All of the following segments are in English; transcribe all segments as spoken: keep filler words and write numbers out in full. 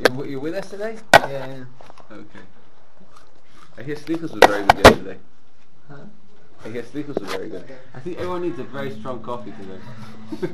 You, you with us today? Yeah. Okay. I hear Slichus was very good yesterday. Huh? I hear Slichus was very good. I think everyone needs a very strong coffee today.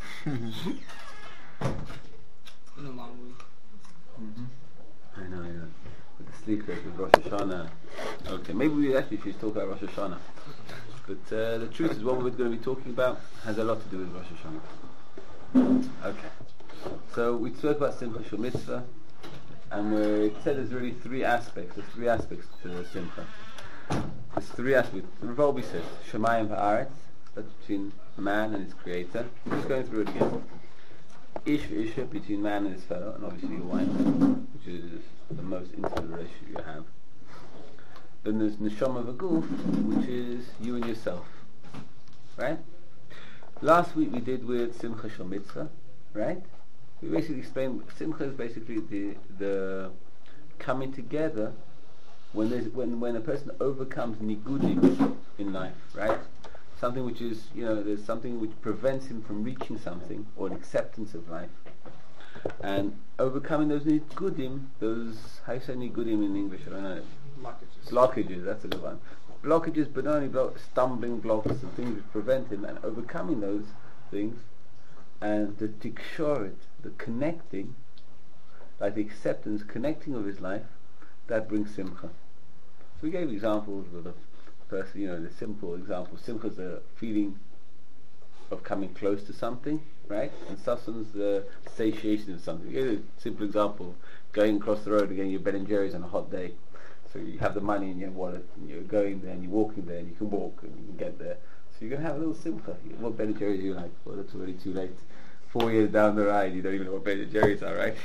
Been a long week. Mm-hmm. I know, I know. With the Slichus, with Rosh Hashanah. Okay, maybe we actually should talk about Rosh Hashanah. But uh, the truth is, what we're going to be talking about has a lot to do with Rosh Hashanah. Okay. So we spoke about Simcha Shel Mitzvah, and we said there's really three aspects. There's three aspects to Simcha. There's three aspects. Rav Wolbe says Shemayim Va'aretz, that's between man and his creator. I'm just going through it again. Ish v'isha, between man and his fellow, and obviously your wife, which is the most intimate relationship you have. Then there's Neshama V'guf, which is you and yourself. Right? Last week we did with Simcha Shel Mitzvah, right? We basically explained Simcha is basically the the coming together when there's when when a person overcomes nigudim in life, right? Something which is, you know, there's something which prevents him from reaching something, or an acceptance of life, and overcoming those nigudim, those, how you say nigudim in English? I don't know. Blockages. Blockages. That's a good one. Blockages, but not only block, stumbling blocks and things which prevent him, and overcoming those things, and the tikshoret, the connecting, like the acceptance, connecting of his life, that brings simcha. So we gave examples with a person, you know, the simple example. Simcha is the feeling of coming close to something, right? And sasan's the satiation of something. We gave a simple example: going across the road and getting your Ben and Jerry's on a hot day. So you have the money in your wallet, and you're going there, and you're walking there, and you can walk, and you can get there. So you're going to have a little simcha. What Ben and Jerry's do you like? Well, that's already too late. Four years down the ride, you don't even know what Ben and Jerry's are, right?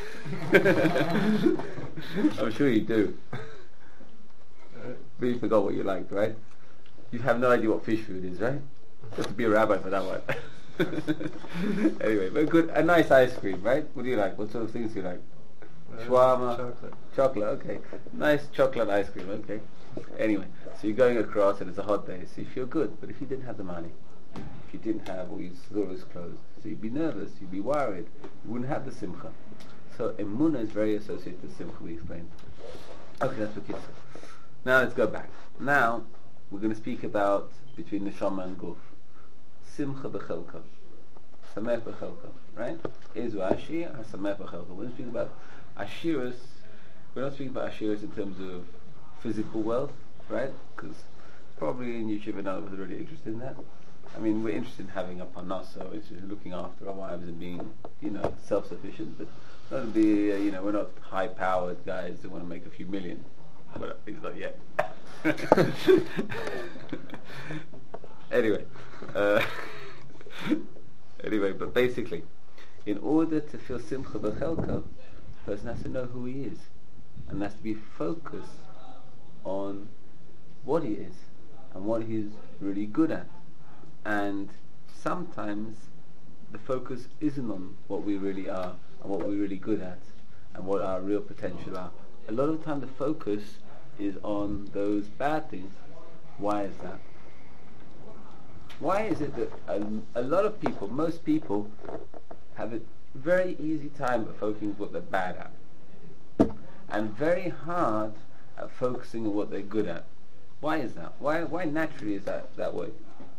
I'm sure you do. But you forgot what you liked, right? You have no idea what fish food is, right? You have to be a rabbi for that one. Anyway, but good, a nice ice cream, right? What do you like? What sort of things do you like? Uh, Shawarma? Chocolate. Chocolate, okay. Nice chocolate ice cream, okay. Anyway, so you're going across and it's a hot day, so you feel good. But if you didn't have the money, if you didn't have all your stores closed, so you'd be nervous, you'd be worried, you wouldn't have the simcha. So emunah is very associated with simcha, we explained. Okay, that's what kids say. Now let's go back. Now we're going to speak about between neshama and guf. Simcha b'chelka. Samech b'chelka, right? Ezu ashir, ha-samech b'chelka. We're going to speak about ashiras. We're not speaking about ashiras in terms of physical wealth, right? Because probably in yeshiva none of us are really interested in that. I mean, we're interested in having a parnasa, which is looking after our wives and being, you know, self-sufficient, but not to be, uh, you know, we're not high-powered guys that want to make a few million. But at least not yet. Anyway, uh, anyway, but basically, in order to feel simcha b'chelka, the person has to know who he is, and has to be focused on what he is and what he's really good at. And sometimes the focus isn't on what we really are and what we're really good at and what our real potential are. A lot of the time the focus is on those bad things. Why is that? Why is it that a, a lot of people, most people, have a very easy time at focusing on what they're bad at, and very hard at focusing on what they're good at? Why is that? Why why naturally is that that way?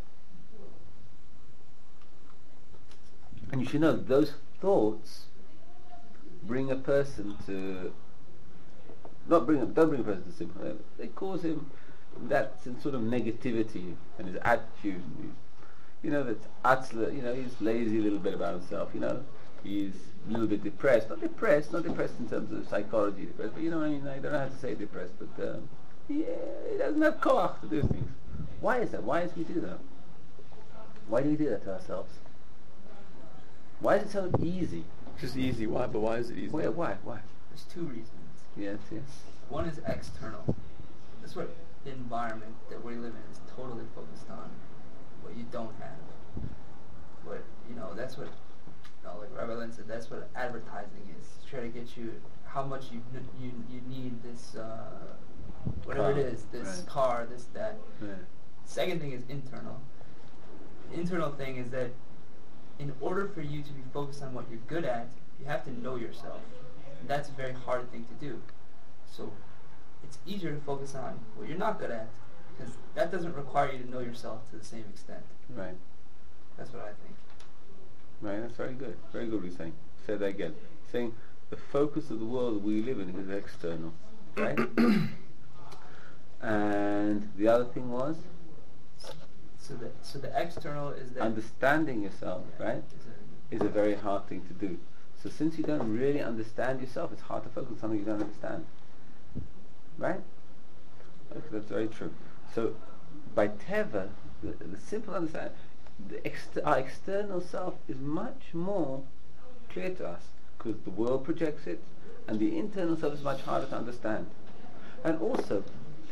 And you should know those thoughts bring a person to not bring don't bring a person to simcha. They cause him that sort of negativity and his attitude. You know, that atzla, you know, he's lazy a little bit about himself, you know. He's a little bit depressed. Not depressed, not depressed in terms of psychology depressed, but you know, I mean, I don't know how to say depressed, but um, yeah, he doesn't have koach to do things. Why is that? Why does we do that? Why do we do that to ourselves? Why is it so easy? Just easy. Why? But why is it easy? Why? Why? Why? There's two reasons. Yes, yes. One is external. That's what the environment that we live in is totally focused on. What you don't have. What, you know, that's what, you know, like Rabbi Lynn said, that's what advertising is. Try to get you how much you you you need this, uh, whatever car. it is, this Right. car, this, that. Yeah. Second thing is internal. The internal thing is that in order for you to be focused on what you're good at, you have to know yourself. that's a very hard thing to do. So it's easier to focus on what you're not good at, because that doesn't require you to know yourself to the same extent. Right. That's what I think. Right, that's very good. Very good what you're saying. Say that again. Saying the focus of the world we live in is external. Right? And the other thing was? So the, so the external is that... Understanding yourself, right? Is a very hard thing to do. So since you don't really understand yourself, it's hard to focus on something you don't understand. Right? Okay, that's very true. So by Teva, the, the simple understanding, the ex- our external self is much more clear to us because the world projects it, and the internal self is much harder to understand. And also,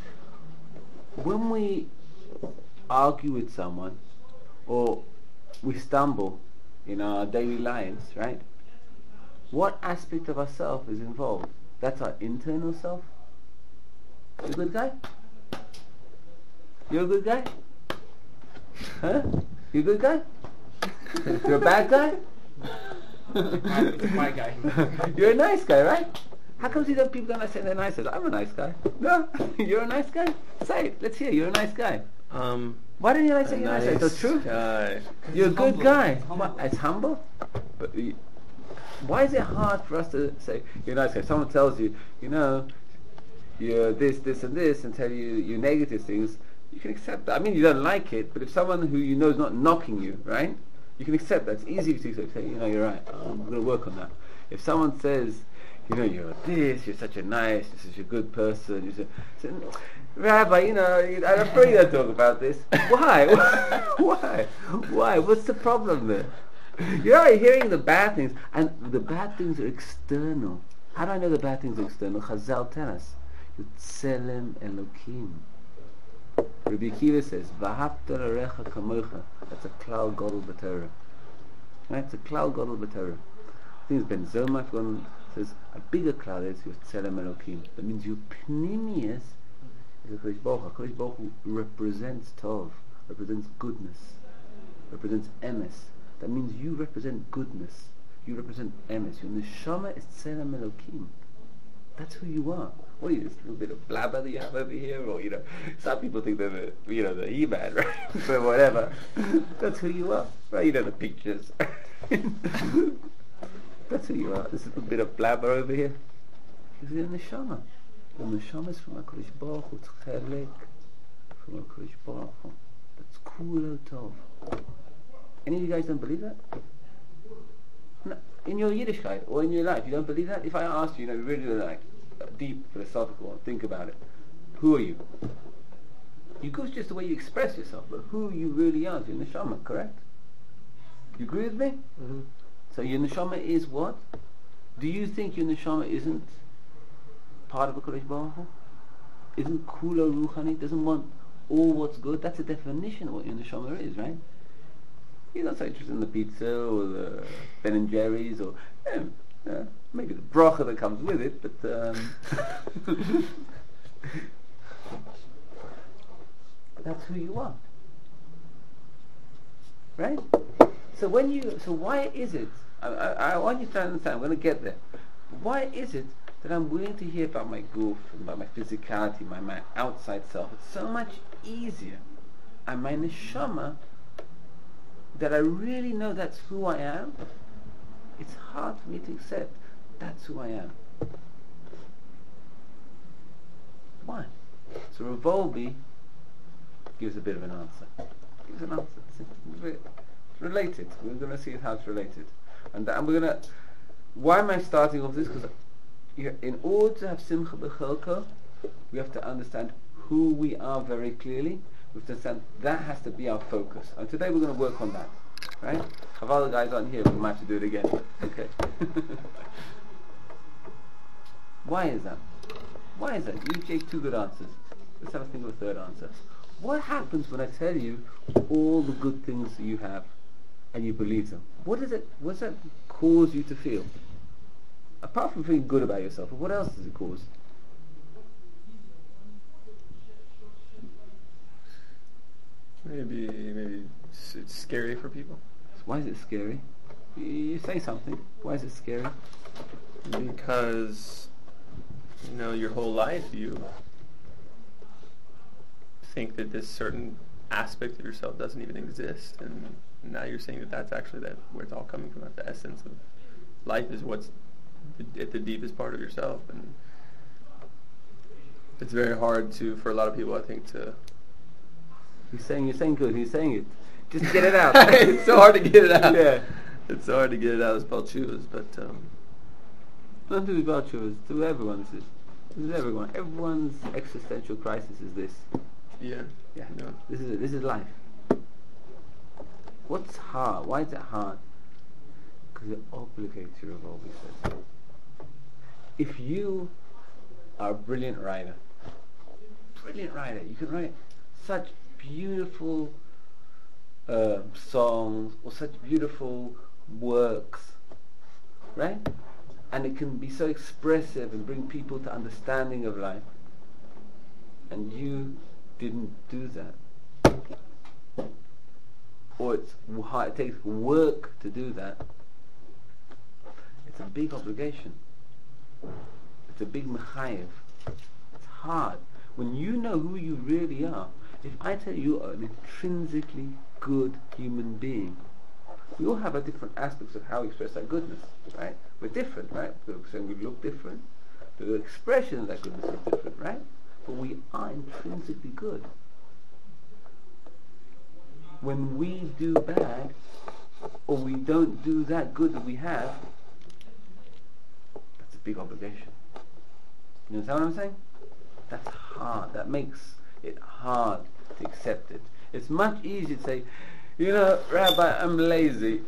when we argue with someone or we stumble in our daily lives, right? What aspect of ourself is involved? That's our internal self. You a good guy? You're a good guy? Huh? You a good guy? You're a bad guy? It's my guy. You're a nice guy, right? How come you don't, people don't say they're nice? I'm a nice guy. No, you're a nice guy? Say it. Let's hear. You're a nice guy. Um, Why don't you like a saying you're nice? nice That's true. guy. You're a It's good humble. guy. It's humble. What? It's humble? But y- why is it hard for us to say you're a nice guy? Someone tells you, you know, you're this, this, and this, and tell you your negative things. You can accept that. I mean, you don't like it, but if someone who you know is not knocking you, right? You can accept that. It's easy to say, you know, you're right. Oh, I'm going to work on that. If someone says, you know, you're this, you're such a nice, you're such a good person, you say, say, Rabbi, you know, you- I'm afraid to talk about this. Why? Why? Why? What's the problem there? You're already hearing the bad things, and the bad things are external. How do I know the bad things are external? Chazal tell us, Tselem Elokim. Rabbi Akiva says, V'ahavta l'recha kamocha. That's a klal gadol b'Torah. Right? It's a klal gadol b'Torah. I think it's Ben Zoma, I've gone, says, a bigger klal is your Tselem Elokim. That means your pnimius is a Kodesh Baruch Hu. Kodesh Baruch Hu represents Tov, represents goodness, represents emes. That means you represent goodness. You represent emes. Your neshama is Tselem Elokim. That's who you are. What are you, this little bit of blabber that you have over here? Or, you know, some people think they're the, you know, the He-Man, right? But whatever. That's who you are. Right? You know the pictures. That's who you are. This little bit of blabber over here is your neshama. The neshama is from HaKadosh Baruch Hu. It's chelek from HaKadosh Baruch Hu. That's kulo tov. Any of you guys don't believe that? No. In your Yiddishkeit or in your life, you don't believe that? If I ask you, you know, really like deep philosophical, think about it. Who are you? You go just the way you express yourself, but who you really are is your neshama, correct? You agree with me? Mm-hmm. So your neshama is what? Do you think your neshama isn't part of a Kodesh Baruch Hu? Isn't kulo ruchani? Doesn't want all what's good? That's a definition of what your neshama is, right? You're not so interested in the pizza or the Ben and Jerry's or eh, uh, maybe the bracha that comes with it, but um, that's who you are, right? So when you, so why is it? I, I, I want you to understand. I'm going to get there. Why is it that I'm willing to hear about my goof, about my physicality, my my outside self? It's so much easier, and my neshama, that I really know that's who I am. It's hard for me to accept that's who I am. Why? So Rav Wolbe gives a bit of an answer. Gives an answer. It's re- related. We're going to see how it's related. And, that, and we're going to... Why am I starting off this? Because in order to have Simcha B'Chelko, we have to understand who we are very clearly. We have to understand that has to be our focus. And today we're going to work on that. Right? If other guys aren't here, we might have to do it again. Okay. Why is that? Why is that? You gave two good answers. Let's have a think of a third answer. What happens when I tell you all the good things that you have and you believe them? What does it, what does that cause you to feel? Apart from feeling good about yourself, what else does it cause? Maybe, maybe it's, it's scary for people. Why is it scary? You, you say something. Why is it scary? Because, you know, your whole life you think that this certain aspect of yourself doesn't even exist, and now you're saying that that's actually that where it's all coming from. That the essence of life is what's the, at the deepest part of yourself, and it's very hard to, for a lot of people, I think, to. He's saying, you're saying good. He's saying it. Just get it out. It's so hard to get it out. Yeah. It's so hard to get it out as Balchuvas, but um, Not to be virtuous, to everyone's. This is everyone. Everyone's existential crisis is this. yeah, Yeah. no. This is it. This is life. What's hard? Why is it hard? Because it obligates you, Rav Wolbe says. If you are a brilliant writer, brilliant writer, you can write such beautiful uh, songs or such beautiful works, right? And it can be so expressive and bring people to understanding of life. And you didn't do that. Or it's hard, it takes work to do that. It's a big obligation. It's a big mechayev. It's hard. When you know who you really are, if I tell you you're an intrinsically good human being, we all have our different aspects of how we express our goodness, right? We're different, right? So we look different. The expression of that goodness is different, right? But we are intrinsically good. When we do bad, or we don't do that good that we have, that's a big obligation. You understand what I'm saying? That's hard. That makes it hard to accept it. It's much easier to say, you know, Rabbi, I'm lazy.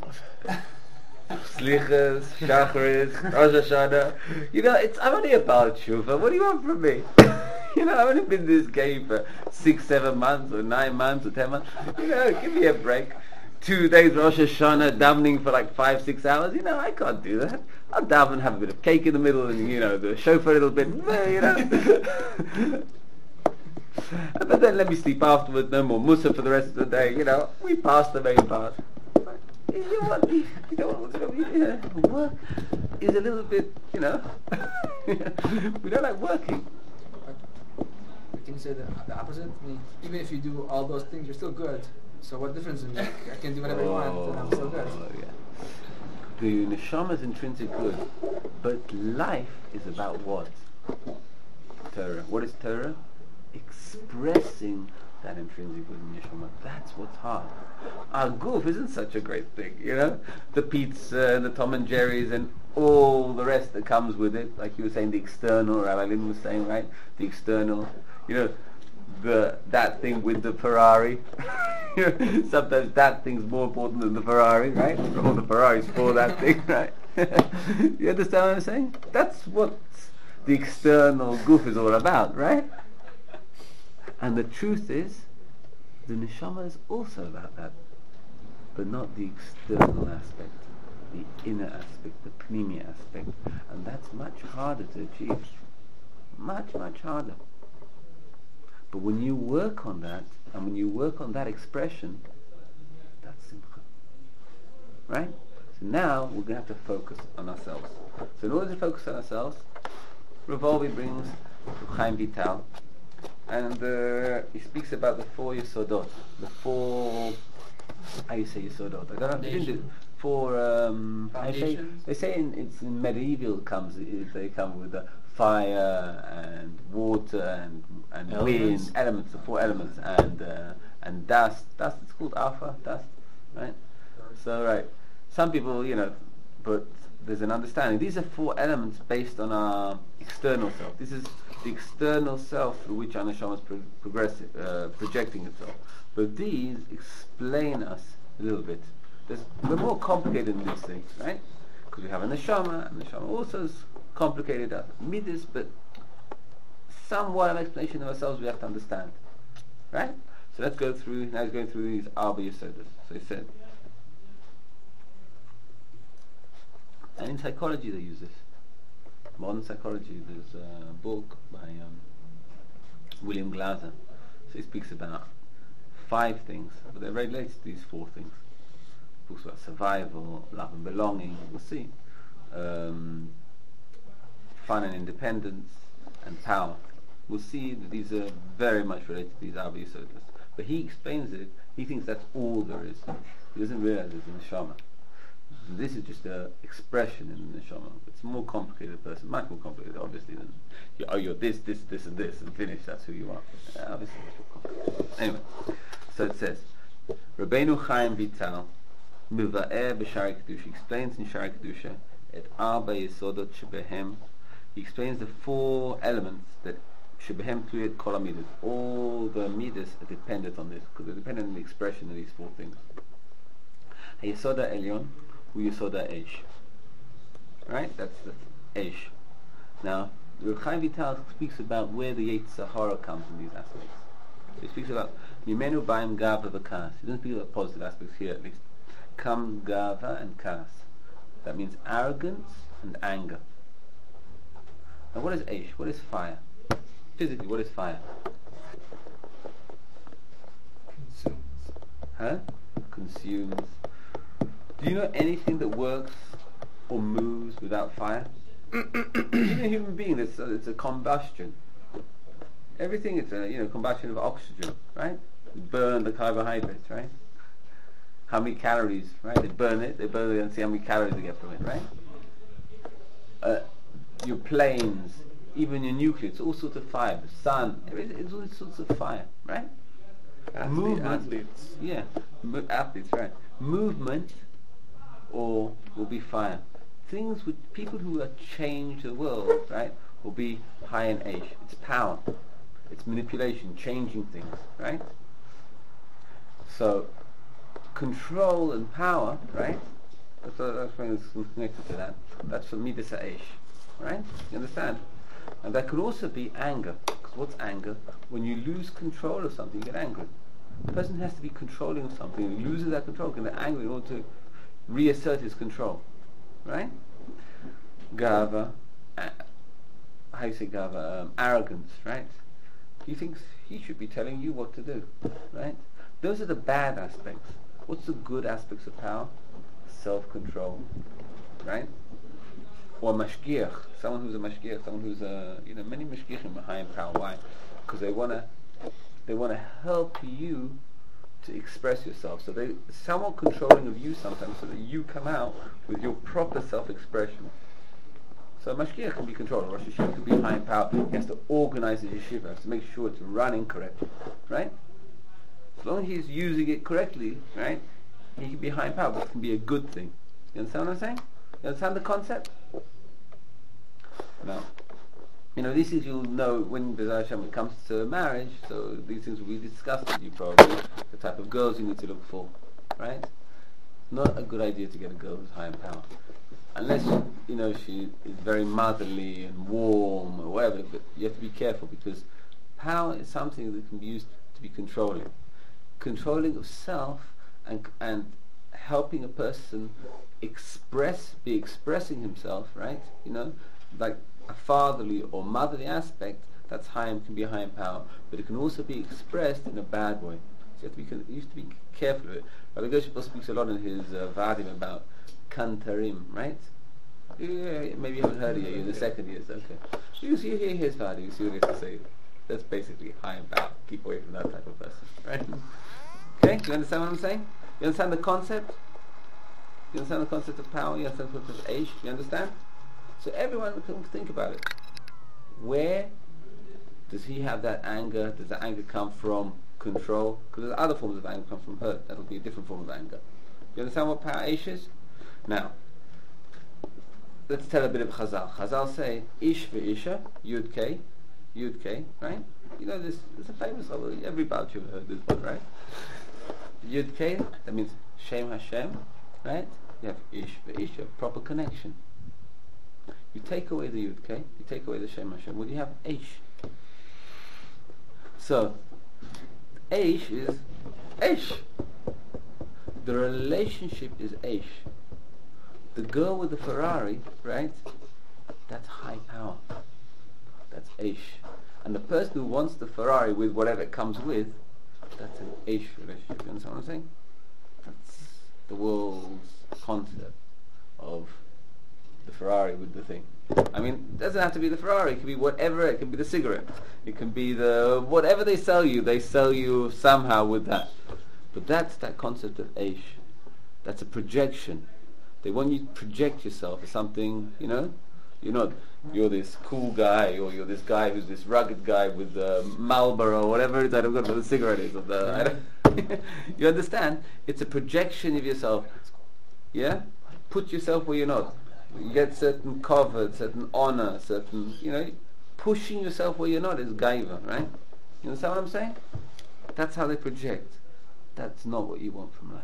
Slichas, Shacharis, Rosh Hashanah. You know, it's I'm only about Tshuva. What do you want from me? You know, I've only been in this game for six, seven months, or nine months, or ten months. You know, give me a break. Two days Rosh Hashanah, davening for like five, six hours. You know, I can't do that. I'll daven, have a bit of cake in the middle, and you know, the shofar a little bit. You know. But then let me sleep afterwards. No more Musa for the rest of the day. You know, we passed the main part. You know what? You know what? Yeah, work is a little bit. You know, we don't like working. Can you say the, the opposite? I mean, even if you do all those things, you're still good. So what difference is it? I can do whatever Oh, I want, and I'm still good. yeah. The neshama is intrinsic good, but life is about what? Torah. What is Torah? Expressing that intrinsic good in neshama. That's what's hard. Our goof isn't such a great thing, you know. The pizza and the Tom and Jerry's and all the rest that comes with it. Like you were saying, the external. Rabbi Lin was saying, right? The external. You know, the that thing with the Ferrari. Sometimes that thing's more important than the Ferrari, right? All the Ferraris for that thing, right? You understand what I'm saying? That's what the external goof is all about, right? And the truth is, the neshama is also about that, but not the external aspect, the inner aspect, the pnimi aspect, and that's much harder to achieve. Much, much harder. But when you work on that, and when you work on that expression, that's simcha. Right? So now we're going to have to focus on ourselves. So in order to focus on ourselves, Rav Wolbe brings Chaim Vital, and uh, he speaks about the four yesodot, the four, how you say yesodot? I don't know. They didn't do four. Um, how you say, Foundations? they say in, it's in medieval comes. It, they come with the fire and water and and Elements. wind, elements, the four elements, and uh, and dust. Dust. It's called alpha dust, right? So right, some people, you know, but there's an understanding. These are four elements based on our external self. This is the external self through which our neshama is pro- progressive, uh, projecting itself. But these explain us a little bit. There's, we're more complicated than these things, right? Because we have a neshama, and the neshama also is complicated as midas, but somewhat of an explanation of ourselves we have to understand, right? So let's go through. Now he's going through these arba yesodas. So he said, and in psychology they use this. Modern psychology, there's a book by um, William Glasser. So he speaks about five things, but they're related to these four things. talks about survival, love and belonging. We'll see. Um, fun and independence, and power. We'll see that these are very much related to these Arba Yisodos. But he explains it. He thinks that's all there is. He doesn't realize it's in the Neshama. This is just an expression in the Neshama. It's a more complicated person, much more complicated, obviously, than you, oh, you're this, this, this, and this, and finish. That's who you are. Uh, obviously, it's more complicated. Anyway, so it says, Rabbeinu Chaim Vital, Miva'er b'Shari Kedusha, explains in Shari Kedusha, et Arba Yesodot Shebehem. He explains the four elements that Shebehem Tluyet Kol HaMidas. All the midas are dependent on this, because they're dependent on the expression of these four things. HaYesoda Elyon, Hu-Yesoda Eish. Right? That's the Eish. Now, Reb Chaim Vital speaks about where the Yetzer Hara comes in these aspects. So he speaks about Mimenu Baim Gava V'Kas. He doesn't speak about positive aspects here, at least. Comes Gava and Kas. That means arrogance and anger. Now, what is Eish? What is fire? Physically, what is fire? Consumes. Huh? Consumes. Do you know anything that works or moves without fire? Even a human being, it's a, it's a combustion. Everything is a you know combustion of oxygen, right? You burn the carbohydrates, right? How many calories, right? They burn it, they burn it and see how many calories they get from it, right? Uh, your planes, even your nuclear, it's all sorts of fire. The sun, everything, it's all sorts of fire, right? Athlete, Movement, athletes. yeah, Mo- athletes, right? Movement, or will be fire. Things with people who are change the world, right, will be high in Eish. It's power, it's manipulation, changing things, right? So, control and power, right? That's what, that's when it's connected to that. That's for Midas Eish, right? You understand? And that could also be anger. Because what's anger? When you lose control of something, you get angry. The person has to be controlling something. He loses that control, can get angry in order to reassert his control, right? Gava, uh, how you say Gava? Um, arrogance, right? He thinks he should be telling you what to do, right? Those are the bad aspects. What's the good aspects of power? Self-control, right? Or mashgiach, someone who's a mashgiach, someone who's a, you know, many mashgiachim are high in power. Why? Because they want to, they want to help you to express yourself. So they somewhat controlling of you sometimes, so that you come out with your proper self-expression. So mashgiach can be controlled. Rosh Hashanah can be high in power. He has to organize the yeshiva to make sure it's running correctly, right? As long as he's using it correctly, right, he can be high in power, but it can be a good thing. You understand what I'm saying? You understand the concept? Now, you know, these things you'll know when B'ezras Hashem it comes to marriage, so these things will be discussed with you probably, the type of girls you need to look for, right? Not a good idea to get a girl who's high in power. Unless, you know, she is very motherly and warm or whatever, but you have to be careful because power is something that can be used to be controlling. Controlling of self and and helping a person express, be expressing himself, right? You know, like a fatherly or motherly aspect, that's high and can be high in power, but it can also be expressed in a bad way. So you have to be, you have to be careful of it. Rabbi Gershon speaks a lot in his uh, Vadim about Kantarim, right? Yeah, maybe you haven't heard it yet, you're in the second year, so okay. You see, hear his Vadim, you see what he has to say. That's basically high in power. Keep away from that type of person, right? Okay, do you understand what I'm saying? You understand the concept? You understand the concept of power? You understand the concept of age? You understand? So everyone can think about it. Where does he have that anger? Does that anger come from control? Because there's other forms of anger come from hurt. That'll be a different form of anger. You understand what power Ish is? Now, let's tell a bit of Chazal. Chazal say, Ish ve'isha, Yud K, Yud K, right? You know this, this is a famous one. Every Baal Tshuva heard this one, right? Yud K, that means Shem Hashem, right? You have Ish ve'isha, proper connection. You take away the Yud K, you take away the Shem Hashem, well you have Ish. So, Ish is Ish. The relationship is Ish. The girl with the Ferrari, right? That's high power. That's Ish. And the person who wants the Ferrari with whatever it comes with, that's an Ish relationship. You understand what I'm saying? That's the world's concept of the Ferrari with the thing. I mean, it doesn't have to be the Ferrari. It can be whatever. It can be the cigarette. It can be the whatever they sell you. They sell you somehow with that. But that's that concept of Eish. That's a projection. They want you to project yourself as something, you know. You're not. You're this cool guy, or you're this guy who's this rugged guy with uh, Marlboro, or whatever it is. I don't know what the cigarette is. Or the, I don't you understand? It's a projection of yourself. Yeah. Put yourself where you're not. You get certain covered, certain honor, certain, you know, pushing yourself where you're not is gaiva, right? You understand what I'm saying? That's how they project. That's not what you want from life.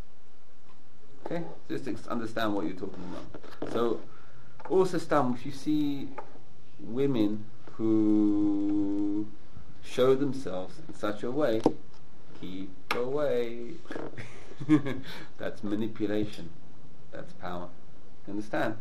Okay? Just ex- understand what you're talking about. So, also, Stam, if you see women who show themselves in such a way, keep away. That's manipulation. That's power. Understand?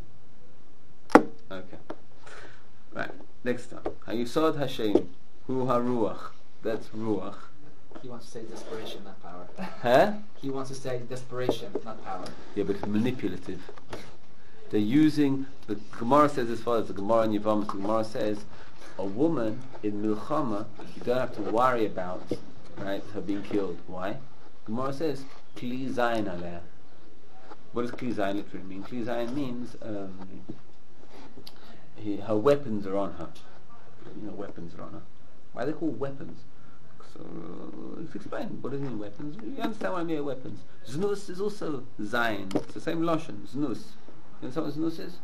Okay. Right. Next time. Hayusod Hashem. Hu haruach. That's ruach. He wants to say desperation, not power. Huh? He wants to say desperation, not power. Yeah, but it's manipulative. They're using, the Gemara says as follows, the Gemara in Yevamos, the Gemara says, a woman in Milchama, you don't have to worry about, right, her being killed. Why? The Gemara says, Kli Zayin Aleh. What does Kli Zayin literally mean? Kli Zayin means um, he, her weapons are on her. You know, weapons are on her. Why are they called weapons? So, uh, let's explain. What do you mean weapons? You understand what I mean weapons. Znus is also Zayin. It's the same Lashon, Znus. You understand what Znus is?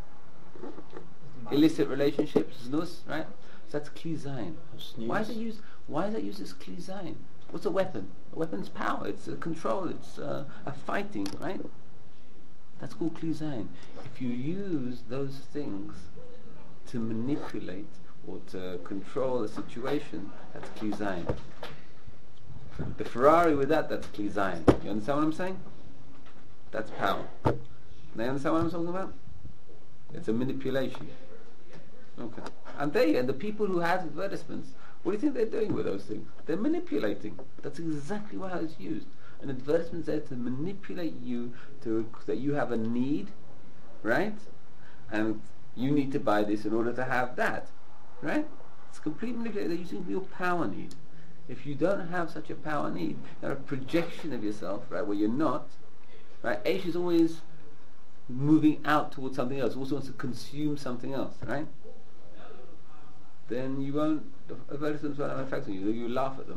Illicit relationships, Znus, right? So that's Kli Zayin. Why is it used? Why is it used as Kli Zayin? What's a weapon? A weapon's power. It's a control. It's uh, a fighting, right? That's called Kli Zayin. If you use those things to manipulate or to control a situation, that's Kli Zayin. The Ferrari with that, that's Kli Zayin. You understand what I'm saying? That's power. Now you understand what I'm talking about? It's a manipulation. Okay. And they, and the people who have advertisements, what do you think they're doing with those things? They're manipulating. That's exactly how it's used. An advertisement is there to manipulate you to that you have a need, right? And you need to buy this in order to have that, right? It's complete manipulation. They're using your power need. If you don't have such a power need, you're a projection of yourself, right, where you're not, right? Aish is always moving out towards something else, also wants to consume something else, right? Then you won't, the advertisements won't have an effect on you. You laugh at them.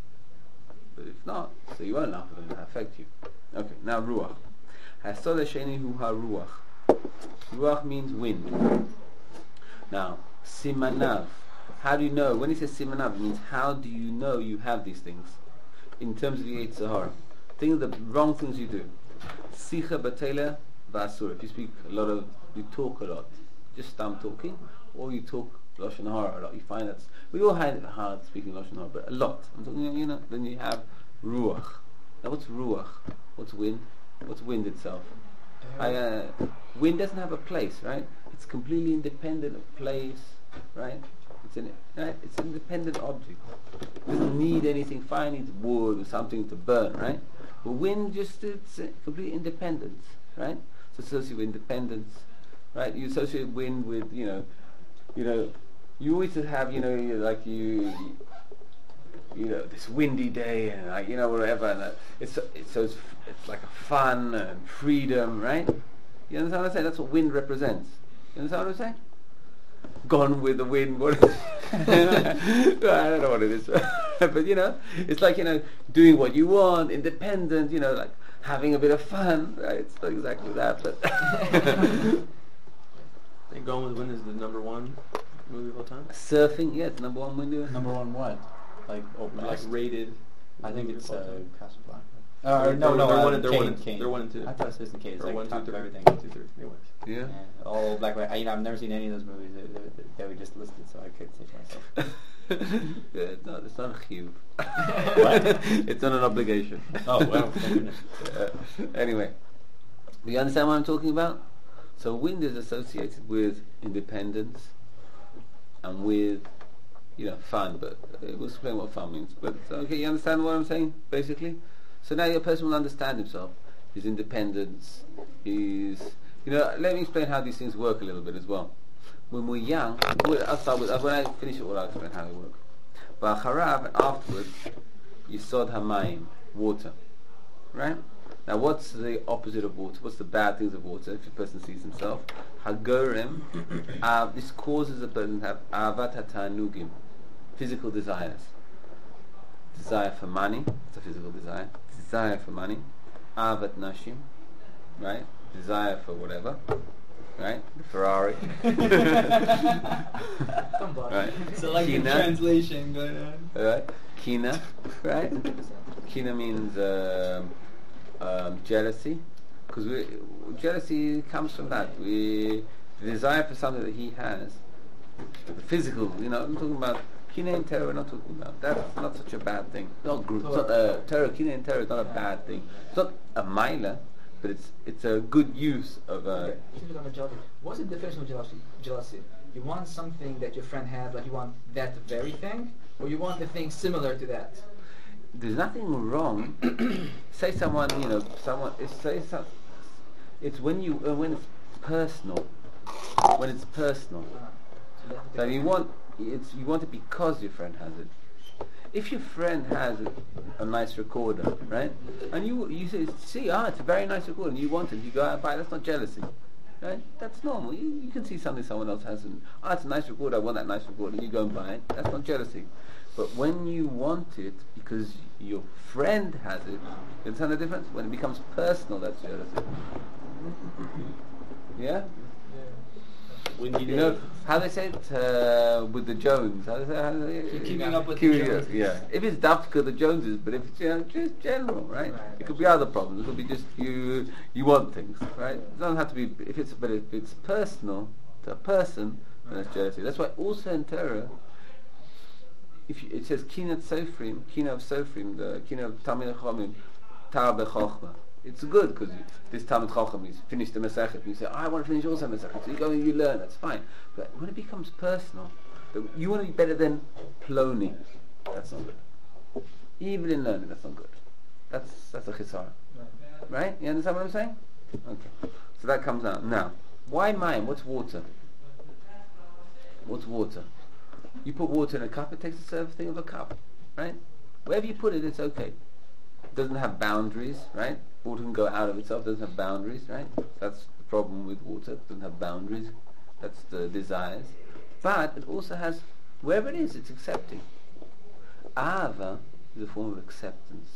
But if not, so you won't laugh at them, they'll affect you. Okay, now ruach. Hasod Hasheni hu haruach. Ruach means wind. Now, simanav. How do you know? When he says simanav, it means how do you know you have these things? In terms of the Yetzer Hara. Things, the wrong things you do. Sicha batela basur. If you speak a lot of, you talk a lot. Just stam talking, or you talk Lashon Hara a lot. You find that we all find it hard speaking Lashon Hara, but a lot. I'm talking, you know. Then you have ruach. Now, what's ruach? What's wind? What's wind itself? I, uh, wind doesn't have a place, right? It's completely independent of place, right? It's an right. It's an independent object. It doesn't need anything. Fire needs wood or something to burn, right? But wind just it's uh, complete independence, right? So associate with independence, right? You associate wind with you know, you know. You always have, you know, you, like you, you know, this windy day and like, you know, whatever. And uh, it's it's so it's, it's like a fun and freedom, right? You understand what I'm saying? That's what wind represents. You understand what I'm saying? Gone with the wind. What is I don't know what it is, but you know, it's like you know, doing what you want, independent. You know, like having a bit of fun. Right? It's not exactly that, but. I think Gone with the Wind is the number one movie of all time. Surfing, yeah, it's number one window. Number one what? Like oh, Like rated. I think movie it's of all uh, time. Casablanca. They're- Uh, or no, they're- no, they're uh, one and- they're Kane, one and- Kane. they're one and two. I thought it was the case. Or Like one, two, top of three. everything. One, two, three. Anyway. Yeah. Yeah, all black. White. I, you know, I've never seen any of those movies that, that, that we just listed, so I couldn't say for myself. Yeah, it's not, it's not a chiyuv. What? It's not an obligation. Oh, well, thank goodness. Uh, anyway, do you understand what I'm talking about? So wind is associated with independence and with, you know, fun, but uh, we'll explain what fun means. But okay, you understand what I'm saying, basically? So now your person will understand himself. his independence, his... You know, let me explain how these things work a little bit as well. When we're young, I'll start with, when I finish it all, I'll explain how they work. But Harav, afterwards, Yisod Hamayim, water. Right? Now what's the opposite of water? What's the bad things of water if a person sees himself? Hagorim, uh, this causes a person to have Avat HaTanugim, physical desires. Desire for money, it's a physical desire. Desire for money. Avat Nashim, right? Desire for whatever. Right? The Ferrari. Right? So like Kina. the translation going on. Right? Kina, right? Kina means um, um, jealousy, because jealousy comes from that. We the desire for something that he has, the physical. You know, I'm talking about Kina and terror. We're not talking about that's not such a bad thing. Not group. It's not uh, terror. Kina and terror is not a bad thing. It's not a mila, but it's it's a good use of. Uh, okay. What's the definition of jealousy? Jealousy. You want something that your friend has, like you want that very thing, or you want the thing similar to that. There's nothing wrong. Say someone, you know, someone. It's, say some, It's when you uh, when it's personal. When it's personal. Uh, so So you want it's you want it because your friend has it. If your friend has a, a nice recorder, right, and you you say, see, ah, it's a very nice recorder, and you want it, you go out and buy it. That's not jealousy, right? That's normal. You, you can see something someone else has, and ah, it's a nice recorder. I want that nice recorder, and you go and buy it. That's not jealousy. But when you want it because your friend has it, you understand the difference? When it becomes personal, that's jealousy. Yeah. When you, You know how they say it uh, with the Jones. How they say, how they say it? Keeping up with the Keeping Joneses. up, yeah. If it's Dafka, the Joneses, but if it's you know, just general, right? Right, It could be other problems. It could be just you you want things, right? It doesn't have to be. If it's but if it's personal to a person, then it's jealousy. That's why also in Torah, if you, it says Kinat Sofrim, Kina of Sofrim, the Kina of Talmid Chachamim, Tar B'Chochma. It's good because this Talmid Chacham is finished the Masechet, and you say, oh, I want to finish also Masechet. So you go and you learn. That's fine. But when it becomes personal, that you want to be better than Ploni. That's not good. Even in learning, that's not good. That's that's a chisara. Right? You understand what I'm saying? Okay. So that comes out. Now, why mayim? What's water? What's water? You put water in a cup, it takes the serve thing of a cup. Right? Wherever you put it, it's okay. It doesn't have boundaries, right? Water can go out of itself, doesn't have boundaries, right? That's the problem with water, it doesn't have boundaries. That's the desires. But it also has, wherever it is, it's accepting. Ahava is a form of acceptance.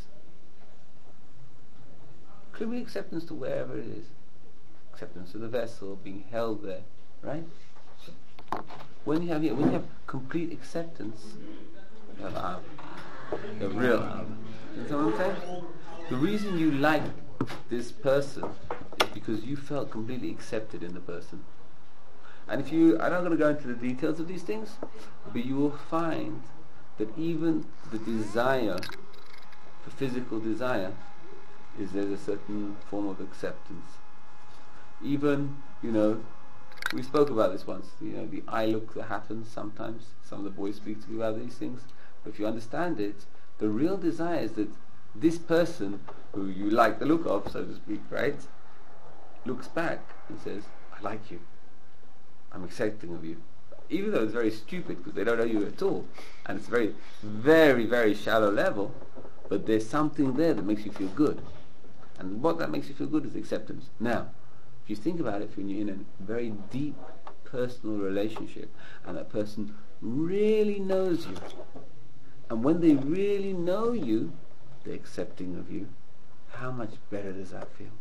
Could be acceptance to wherever it is. Acceptance to the vessel, being held there, right? When you have when you have complete acceptance, you have Ahava. You have real Ahava. You know what I'm saying? The reason you like this person is because you felt completely accepted in the person. And if you, I'm not going to go into the details of these things, but you will find that even the desire, the physical desire, is there's a certain form of acceptance. Even, you know, we spoke about this once, you know, the eye look that happens sometimes. Some of the boys speak to me about these things. But if you understand it, the real desire is that this person who you like the look of, so to speak, right, looks back and says, I like you. I'm accepting of you. Even though it's very stupid because they don't know you at all. And it's very, very, very shallow level, but there's something there that makes you feel good. And what that makes you feel good is acceptance. Now, if you think about it, when you're in a very deep personal relationship and that person really knows you, and when they really know you, they're accepting of you, how much better does that feel?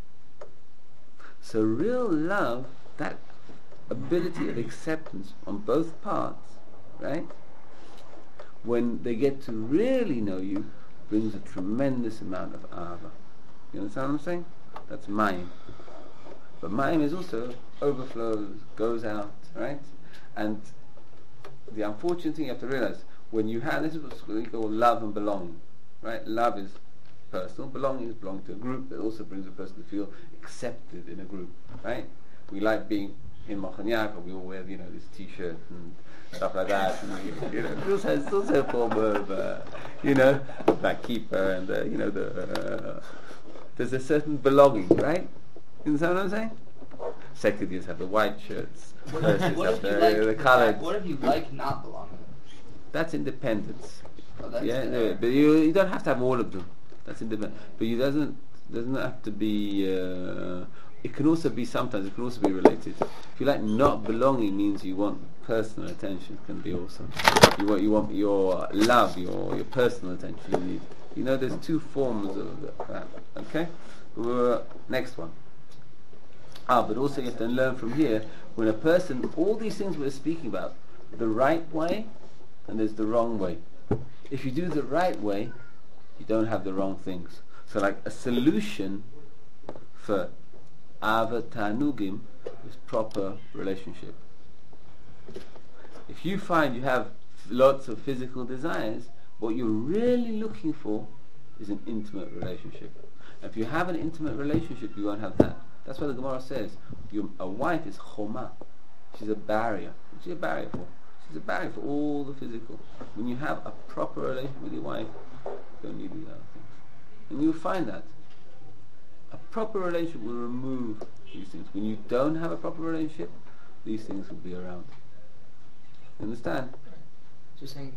So real love, that ability of acceptance on both parts, right, when they get to really know you, brings a tremendous amount of ahava. You understand what I'm saying? That's mayim. But mayim is also overflows, goes out, right? And the unfortunate thing you have to realize, when you have, this is what we call love and belonging, right? Love is personal, belonging is belonging to a group. It also brings a person to feel accepted in a group, right? We like being in Machon Yaakov, we all wear, you know, this t-shirt and stuff like that, and we, you know, it also has also a form of, uh, you know, black keeper and, uh, you know, the, uh, there's a certain belonging, right? You understand what I'm saying? Second have the white shirts. What First if, is what have if the, you like the the coloured. fact- What if you like not belonging? That's independence. Oh, that's yeah, the- no, but you you don't have to have all of them. That's independent. But you doesn't doesn't have to be. Uh, it can also be sometimes. It can also be related. If you like not belonging, means you want personal attention. Can be also. You want you want your love, your your personal attention. You need. You know, there's two forms of that. Okay. Uh, next one. Ah, but also you have to learn from here, when a person, all these things we're speaking about, the right way and there's the wrong way. If you do the right way, you don't have the wrong things. So like a solution for Ava Tanugim is proper relationship. If you find you have lots of physical desires, what you're really looking for is an intimate relationship. If you have an intimate relationship, you won't have that. That's why the Gemara says you, a wife is choma. She's a barrier. What's she a barrier for? She's a barrier for all the physical. When you have a proper relationship with your wife, you don't need these other things. And you'll find that a proper relationship will remove these things. When you don't have a proper relationship, these things will be around. You understand? Just saying,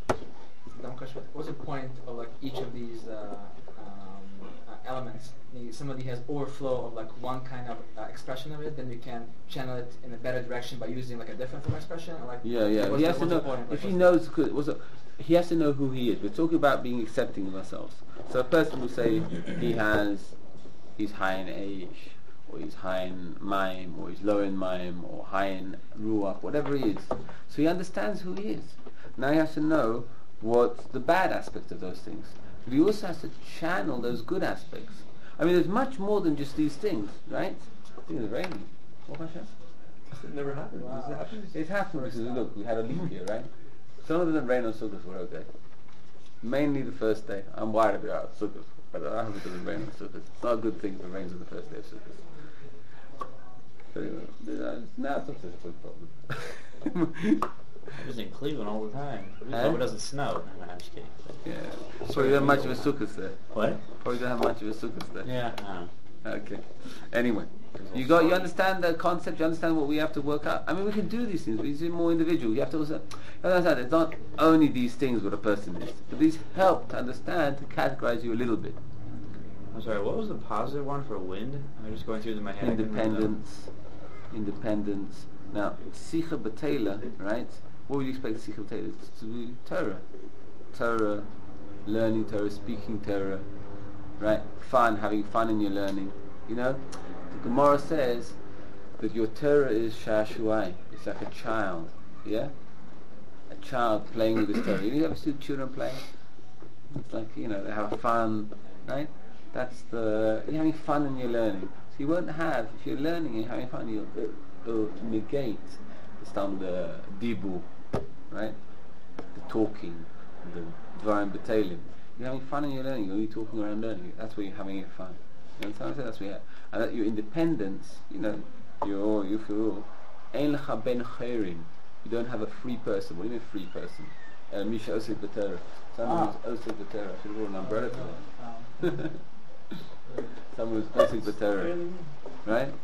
dumb question. What's the point of like each of these uh, um, uh, elements? Maybe somebody has overflow of like one kind of uh, expression of it, then you can channel it in a better direction by using like a different form of expression. Or like Yeah, yeah. what's He the- has to what's the know point? Like, if he what's knows. Cause what's the, he has to know who he is. We're talking about being accepting of ourselves. So a person will say he has, he's high in age, or he's high in mime, or he's low in mime, or high in ruach, whatever he is. So he understands who he is. Now he has to know what's the bad aspect of those things. But he also has to channel those good aspects. I mean, there's much more than just these things, right? I think it's raining. What Hashem? It never happened. Wow. Does it happen? It happened because look, we had a leap year, right? Some of them rain on Sukkot were okay. Mainly the first day. I'm worried about Sukkot, but I hope it doesn't rain on Sukkot. It's not a good thing if it rains on the first day of Sukkot. But anyway, uh, now it's not such a big problem. I was in Cleveland all the time. We Eh? hope it doesn't snow. No, I'm just kidding. Yeah. Probably don't have much of a Sukkot there. What? Probably don't have much of a Sukkot there. Yeah, I don't know. Okay. Anyway, you got you understand the concept. You understand what we have to work out. I mean, we can do these things. But it's more individual. You have to also you understand. It's not only these things what a person is, but these help to understand, to categorize you a little bit. I'm sorry, what was the positive one for wind? I'm just going through my head. I couldn't remember. Independence, independence. Now, Sicha B'Teila, right? What would you expect Sicha B'Teila to be? Torah, Torah, learning Torah, speaking Torah, right? Fun, having fun in your learning. You know, the Gemara says that your Torah is shashuai. It's like a child, yeah, a child playing with his Torah. You ever see children playing? It's like, you know, they have fun, right? That's the you're having fun in your learning. So you won't have, if you're learning and having fun, you'll, it'll negate some the dibu, right? The talking, the dvarim b'teilim. You're having fun in your learning. You're only talking around learning. That's where you're having it fun. You understand what I'm saying? That's where you have. And that your independence, you know, you're you feel ein lecha ben chayrim. You don't have a free person. What do you mean free person? Uh, Misha osed b'Torah. Someone who's osed b'Torah. I should have brought an umbrella for that. Someone who's osed b'Torah, right?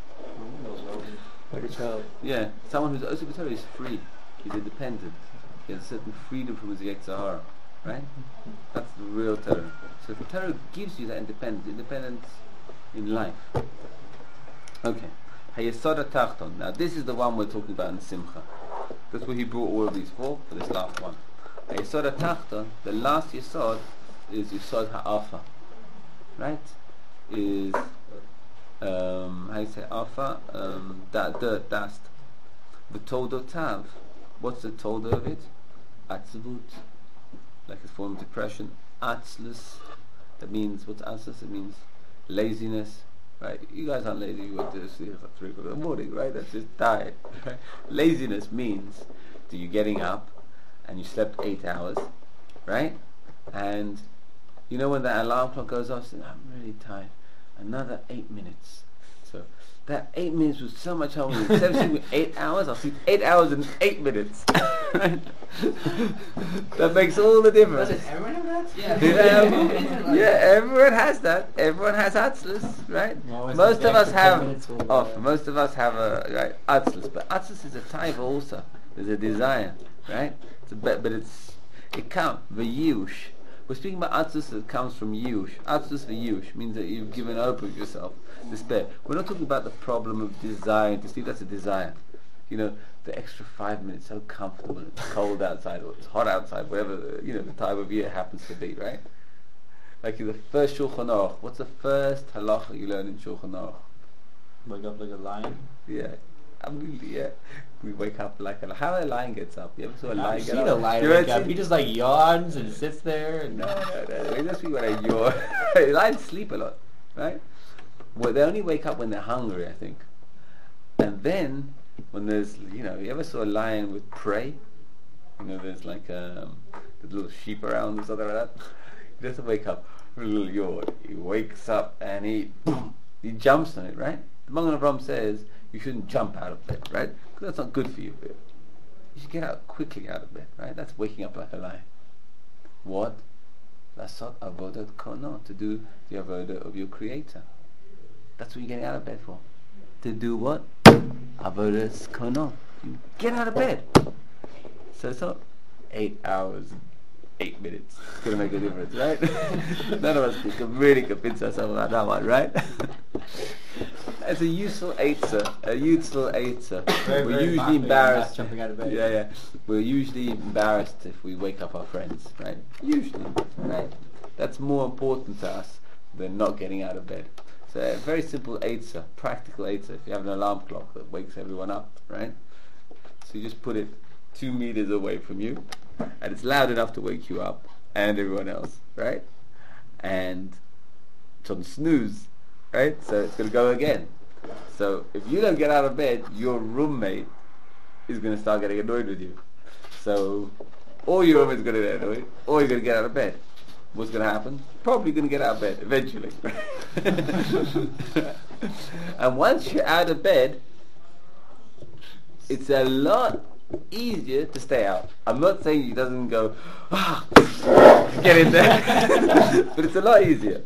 Like a child. Yeah, someone who's osed b'Torah is free. He's independent. He has a certain freedom from his Yetzer Hara, right? That's the real Torah. So the Torah gives you that independence, independence in life. Okay. Hayesod HaTachton. Now this is the one we're talking about in Simcha. That's what he brought all of these for, for this last one. Hayesod HaTachton, the last Yesod is Yesod Ha'afa. Right? Is, um, how do you say Afa? Um, that dirt, dust. The Todotav. What's the Toda of it? Atzvut. Like a form of depression. Atzlus. That means, what's Atzlus? It means laziness. Right? You guys aren't lazy. You went to sleep at three o'clock in the morning, right? That's just tired. Laziness means that you're getting up and you slept eight hours, right? And you know when that alarm clock goes off, you say, I'm really tired. Another eight minutes. So that eight minutes was so much harder. Instead of sleeping eight hours, I'll sleep eight hours and eight minutes. Right? That makes all the difference. Doesn't everyone have that? Yeah. Yeah, yeah, everyone has that. Everyone has atzlus, right? Well, it's Most the of us extra ten have. minutes will, Oh, uh, most of us have a right atzlus, but atzlus is a type also. There's a desire, right? It's a, but but it's it comes v'yush. We're speaking about atzlus that comes from yush. Atzlus v'yush means that you've given over yourself, despair. We're not talking about the problem of desire to sleep. That's a desire. You know, the extra five minutes, so comfortable. It's cold outside or it's hot outside, whatever the, you know the time of year happens to be, right? Like in the first Shulchan Aruch, what's the first halacha you learn in Shulchan Aruch? Wake up like a lion. Yeah, I mean, yeah. We wake up like a how a lion gets up. You ever saw a lion I've get seen up? a lion You ever wake up. seen- He just like yawns and sits there. And No, no, no. It must be when I yawn. Lions sleep a lot, right? Well, they only wake up when they're hungry, I think. And then, when there's, you know, you ever saw a lion with prey? You know, there's like um, the little sheep around or something like that. He doesn't wake up with a little yawn. He wakes up and he, boom, he jumps on it, right? The Magen Avraham says you shouldn't jump out of bed, right? Because that's not good for you. You should get out quickly out of bed, right? That's waking up like a lion. What? Lasot avodat kono, to do the avodah of your Creator. That's what you're getting out of bed for. To do what? Avodas kono. You get out of bed. So it's not eight hours, eight minutes. It's going to make a difference, right? None of us can really convince ourselves about that one, right? It's a useful eitzah, a useful eitzah. Very, We're very usually mocking, embarrassed. not jumping out of bed. Yeah, yeah. We're usually embarrassed if we wake up our friends, right? Usually, right? That's more important to us than not getting out of bed. So a very simple eitzah, practical eitzah. If you have an alarm clock that wakes everyone up, right? So you just put it two meters away from you, and it's loud enough to wake you up and everyone else, right? And it's on snooze, right? So it's going to go again. So if you don't get out of bed, your roommate is going to start getting annoyed with you. So or your roommate's going to get annoyed, or you're going to get out of bed. What's going to happen? Probably going to get out of bed eventually. And once you're out of bed, it's a lot easier to stay out. I'm not saying he doesn't go, ah, get in there, but it's a lot easier.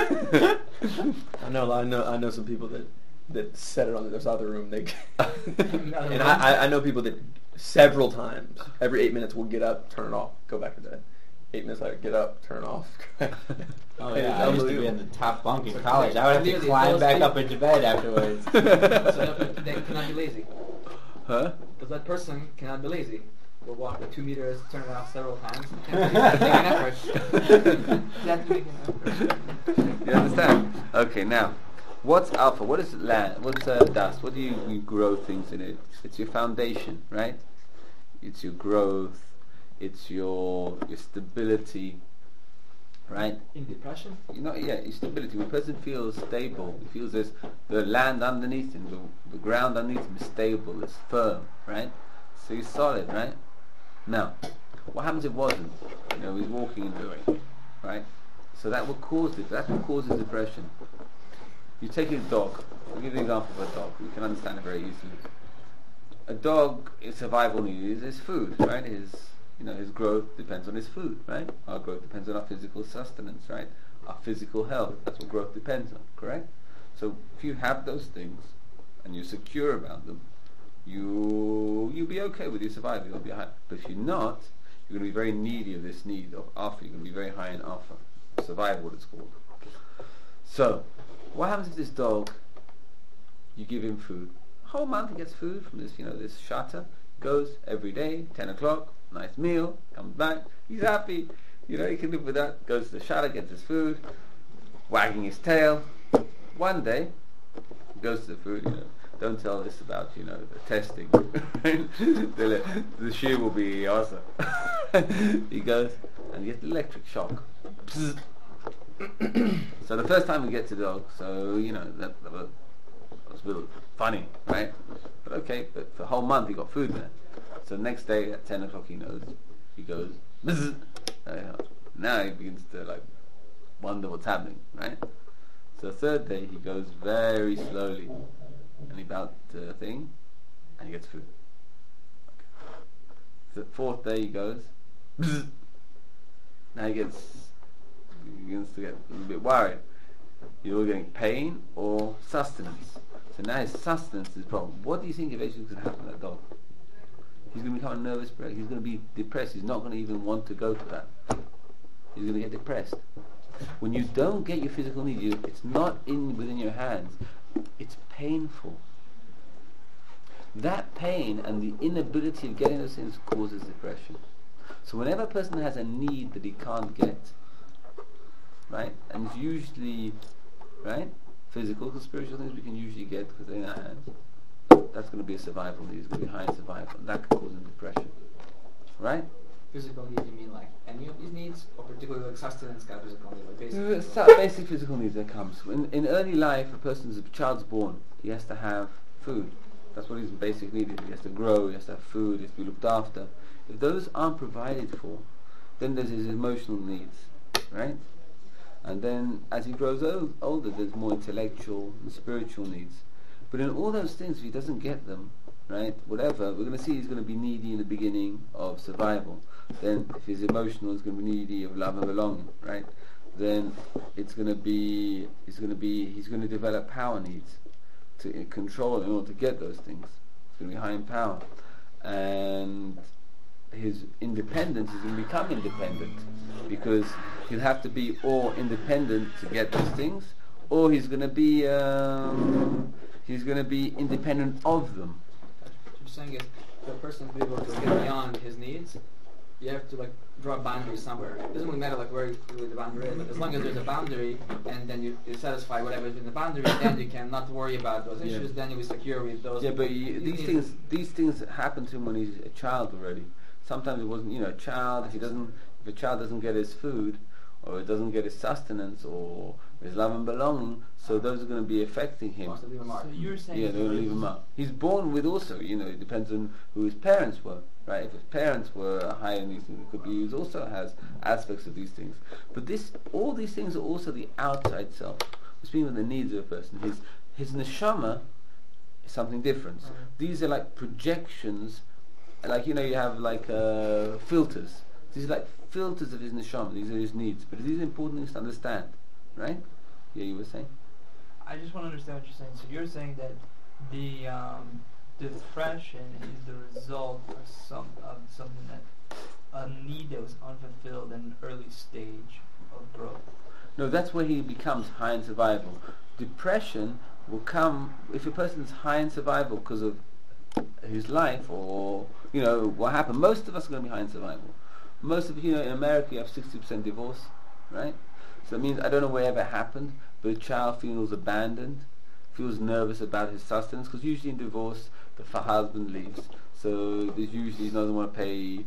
I know, I know, I know some people that that set it on the other side of the room. They and I, I, I know people that several times, every eight minutes, will get up, turn it off, go back to bed. Eight minutes later, get up, turn it off. Oh And yeah, it's I used to be unbelievable. in the top bunk in So college. I would have to clearly climb those back people- up into bed afterwards. So that, they cannot be lazy. Huh? Because that person cannot be lazy. Will walk the two meters, turn it off several times. Can't make an effort. They have to make an effort. You understand? Okay, now, what's alpha? What is land? What's uh, dust? What do you, you grow things in it? It's your foundation, right? It's your growth. It's your your stability, right? In depression? You know, yeah, your stability. When a person feels stable, he feels there's the land underneath him, the, the ground underneath him is stable, it's firm, right? So he's solid, right? Now, what happens if it wasn't? You know, he's walking in the rain, right? So that will cause it. That's what causes depression. You take a dog. I'll give you an example of a dog. You can understand it very easily. A dog, his survival need is his food, right? His, you know, his growth depends on his food, right? Our growth depends on our physical sustenance, right? Our physical health. That's what growth depends on, correct? So if you have those things and you're secure about them, you you'll be okay with your survival. You'll be high. But if you're not, you're going to be very needy of this need of alpha. You're going to be very high in alpha. Survival, what it's called. So, what happens if this dog, you give him food? Whole month he gets food from this, you know, this shatter. Goes every day, ten o'clock, nice meal, comes back, he's happy. You know, he can live with that. Goes to the shatter, gets his food, wagging his tail. One day, he goes to the food, you know. Don't tell this about, you know, the testing. the, the shoe will be awesome. He goes and gets the electric shock. So the first time we get to the dog, so, you know, that, that was a little funny, right? But okay, but for a whole month he got food there. So the next day at ten o'clock he knows, he goes, bzz. Uh, now he begins to like wonder what's happening, right? So the third day he goes very slowly and he about the thing and he gets food. Okay. The fourth day he goes. Now he gets he begins to get a little bit worried. You're getting pain or sustenance. So now his sustenance is the problem. What do you think eventually is going to happen to that dog? He's going to become a nervous wreck. He's going to be depressed. He's not going to even want to go to that. He's going to get depressed. When you don't get your physical needs, you, it's not in within your hands. It's painful. That pain and the inability of getting those things causes depression. So whenever a person has a need that he can't get, right, and it's usually, right, physical, because spiritual things we can usually get because they're in our hands, that's going to be a survival need. It's going to be high in survival. That can cause him depression, right? Physical needs, you mean like any of these needs, or particularly like sustenance kind of physical needs, like basic Uh, physical so basic physical needs that comes in, in early life. A person's a child's born. He has to have food. That's what his basic need is. He has to grow. He has to have food. He has to be looked after. If those aren't provided for, then there's his emotional needs, right? And then as he grows old, older, there's more intellectual and spiritual needs. But in all those things, if he doesn't get them, right, whatever, we're going to see he's going to be needy in the beginning of survival. Then if he's emotional, he's going to be needy of love and belonging, right? Then it's going to be, he's going to be, he's going to develop power needs to uh, control in order to get those things. It's going to be high in power. And his independence is going to become independent, because he'll have to be all independent to get those things, or he's going to be um, he's going to be independent of them. What you're saying is, for a person to be able to get beyond his needs, you have to like draw a boundary somewhere. It doesn't really matter like where really the boundary is, but as long as there's a boundary and then you, you satisfy whatever is in the boundary, then you can not worry about those Yeah. issues. Then you'll be secure with those. Yeah, but you, these needs. things these things happen to him when he's a child already. Sometimes it wasn't, you know, a child. If he doesn't, if a child doesn't get his food, or it doesn't get his sustenance, or his love and belonging, so those are going to be affecting him. Must leave a mark. So you're saying Yeah, they're going to leave him out. He's born with also, you know, it depends on who his parents were, right? If his parents were high in these things, it could be he also has aspects of these things. But this, all these things are also the outside self. We're speaking of the needs of a person. His his neshama is something different. Okay. These are like projections, like, you know, you have like uh, filters. These are like filters of his neshama. These are his needs. But these are important things to understand, right? Yeah, you were saying? I just want to understand what you're saying. So you're saying that the um, depression is the result of some of something that a need that was unfulfilled in an early stage of growth. No, that's where he becomes high in survival. Depression will come if a person's high in survival because of his life, or, you know, what happened. Most of us are going to be high in survival. Most of, you know, in America you have sixty percent divorce, right? So that means, I don't know wherever it happened, but a child feels abandoned, feels nervous about his sustenance, because usually in divorce the f- husband leaves, so there's usually he doesn't want to pay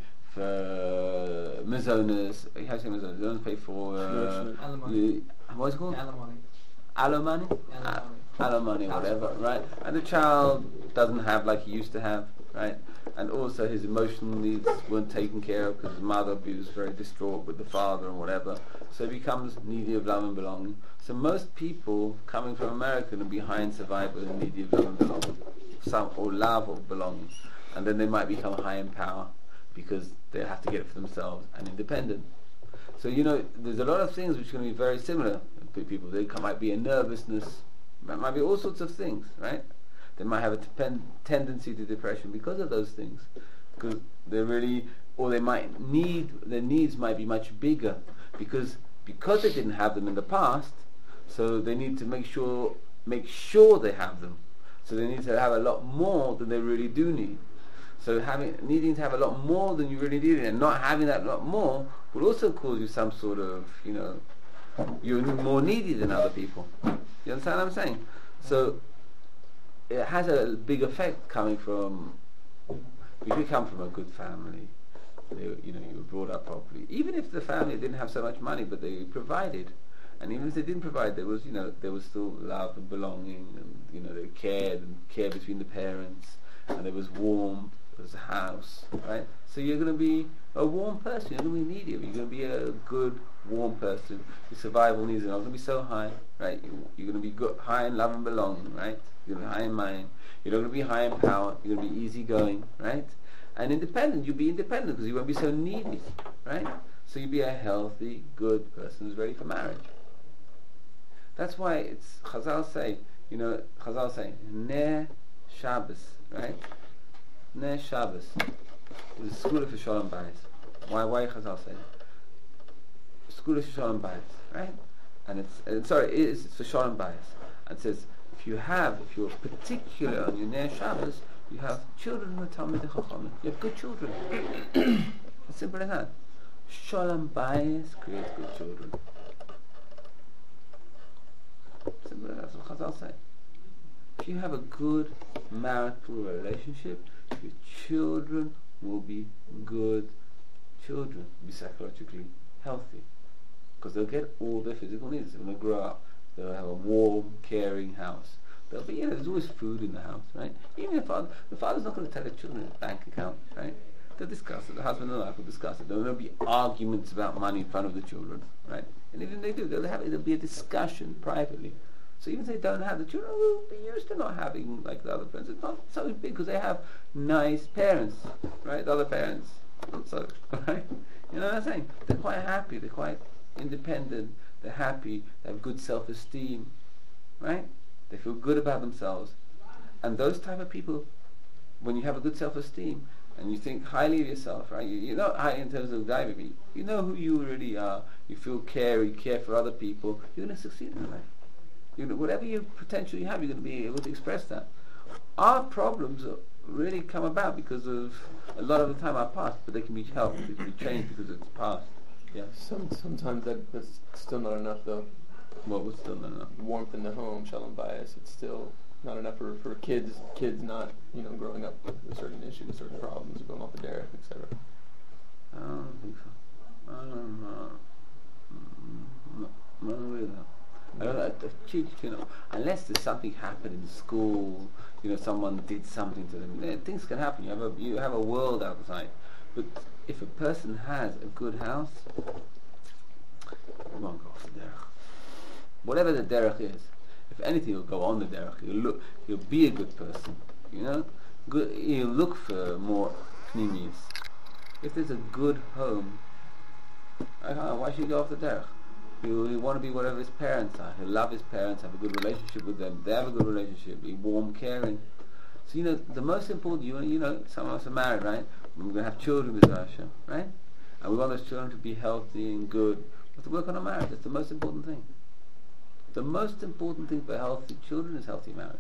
for mizonas. How do you say mizonas? He doesn't pay for uh, Alimony. uh, what's it called? Alimony. Alimony? Alimony. Uh, alimony, whatever, right? And the child doesn't have like he used to have, right? And also his emotional needs weren't taken care of because his mother was very distraught with the father and whatever. So he becomes needy of love and belonging. So most people coming from America will be high in survival and needy of love and belonging, some or love or belonging, and then they might become high in power because they have to get it for themselves and independent. So, you know, there's a lot of things which are going to be very similar to people. There might be a nervousness, there might be all sorts of things, right? They might have a ten- tendency to depression because of those things, because they're really, or they might need, their needs might be much bigger because because they didn't have them in the past, so they need to make sure make sure they have them. So they need to have a lot more than they really do need. So having needing to have a lot more than you really need and not having that lot more will also cause you some sort of, you know, you're more needy than other people. You understand what I'm saying? So it has a big effect coming from, if you come from a good family, they, you know, you were brought up properly. Even if the family didn't have so much money, but they provided, and even if they didn't provide, there was, you know, there was still love and belonging, and, you know, they cared and care between the parents, and there was warmth. There's a house, right? So you're going to be a warm person. You're going to be needy. You're going to be a good, warm person. Your survival needs are not going to be so high, right? You, you're going to be good, high in love and belonging, right? You're going to be high in mind. You're not going to be high in power. You're going to be easygoing, right? And independent, you'll be independent because you won't be so needy, right? So you'll be a healthy, good person who's ready for marriage. That's why it's, Chazal say, you know, Chazal say, Ner Shabbos, right? Ner Shabbos. It's a school for Shalom Bayis. Why, why Chazal say that? School for Shalom Bayis, right? And it's, and sorry, it's, it's for Shalom Bayis. And it says, if you have, if you're particular on your Ner Shabbos, you have children who are Talmidei Chachamim. You have good children. It's simple as that. Shalom Bayis creates good children. Simple as that. That's what Chazal say. If you have a good marital relationship, your children will be good children, be psychologically healthy, because they'll get all their physical needs. They're going to grow up. They'll have a warm, caring house. There'll be, you know, there's always food in the house, right? Even if father, the father's not going to tell the children his bank account, right? They'll discuss it. The husband and the wife will discuss it. There will be arguments about money in front of the children, right? And even if they do, they'll have there'll be a discussion privately. So even if they don't have, the children will be used to not having like the other parents. It's not so big because they have nice parents, right? The other parents, not so, right? You know what I'm saying? They're quite happy. They're quite independent. They're happy. They have good self-esteem, right? They feel good about themselves. And those type of people, when you have a good self-esteem and you think highly of yourself, right? You, you're not high in terms of diversity. You know who you really are. You feel care. You care for other people. You're going to succeed in life. You know, whatever you potentially have, you're going to be able to express that. Our problems are really come about because of a lot of the time our past, but they can be helped. They can be changed because it's past. Yeah. Some sometimes that, that's still not enough though. What was still not enough? Warmth in the home, Shalom Bayis. It's still not enough for, for kids. Kids not, you know, growing up with certain issues, certain problems, going off the derech, et cetera. I don't think so. I don't know. No, not really. I don't know, you know, unless there's something happened in school, you know, someone did something to them. Yeah, things can happen. You have a you have a world outside, but if a person has a good house, it won't go off the derech. Whatever the derech is, if anything, will go on the derech. You'll look, you'll be a good person. You know, good. You look for more pnimis. If there's a good home, uh, why should you go off the derech? He'll, he'll want to be whatever his parents are. He'll love his parents, have a good relationship with them. They have a good relationship, be warm, caring. So, you know, the most important, you, you know, some of us are married, right? We're going to have children with Hashem, right? And we want those children to be healthy and good. We have to work on our marriage. That's the most important thing. The most important thing for healthy children is healthy marriage.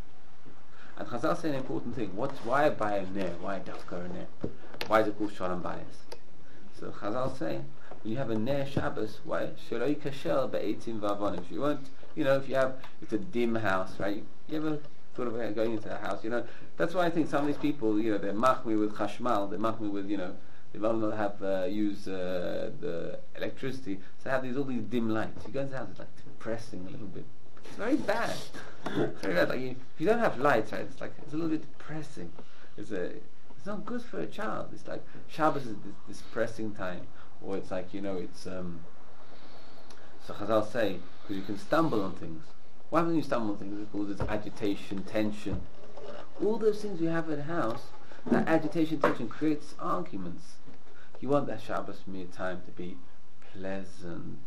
And Chazal say an important thing. What's, why buy a ner? Why dafka a ner? Why is it called Shalom Bayis? So Chazal say, when you have a Ner Shabbos, why? Sheloi kashel be'etzim v'avonim. You won't, you know, if you have, it's a dim house, right? You ever thought of going into a house, you know? That's why I think some of these people, you know, they're machmi with chashmal, they're machmi with, you know, they don't have, uh, use uh, the electricity, so they have these, all these dim lights. You go into the house, it's like depressing a little bit. It's very bad. It's very bad. Like, you, if you don't have lights, right, it's like, it's a little bit depressing. It's a, it's not good for a child. It's like, Shabbos is this, this depressing time. Or it's like, you know, it's um so Chazal say, because you can stumble on things. Why when you stumble on things? Because it's agitation, tension. All those things you have at the house, that agitation, tension creates arguments. You want that Shabbos meal time to be pleasant,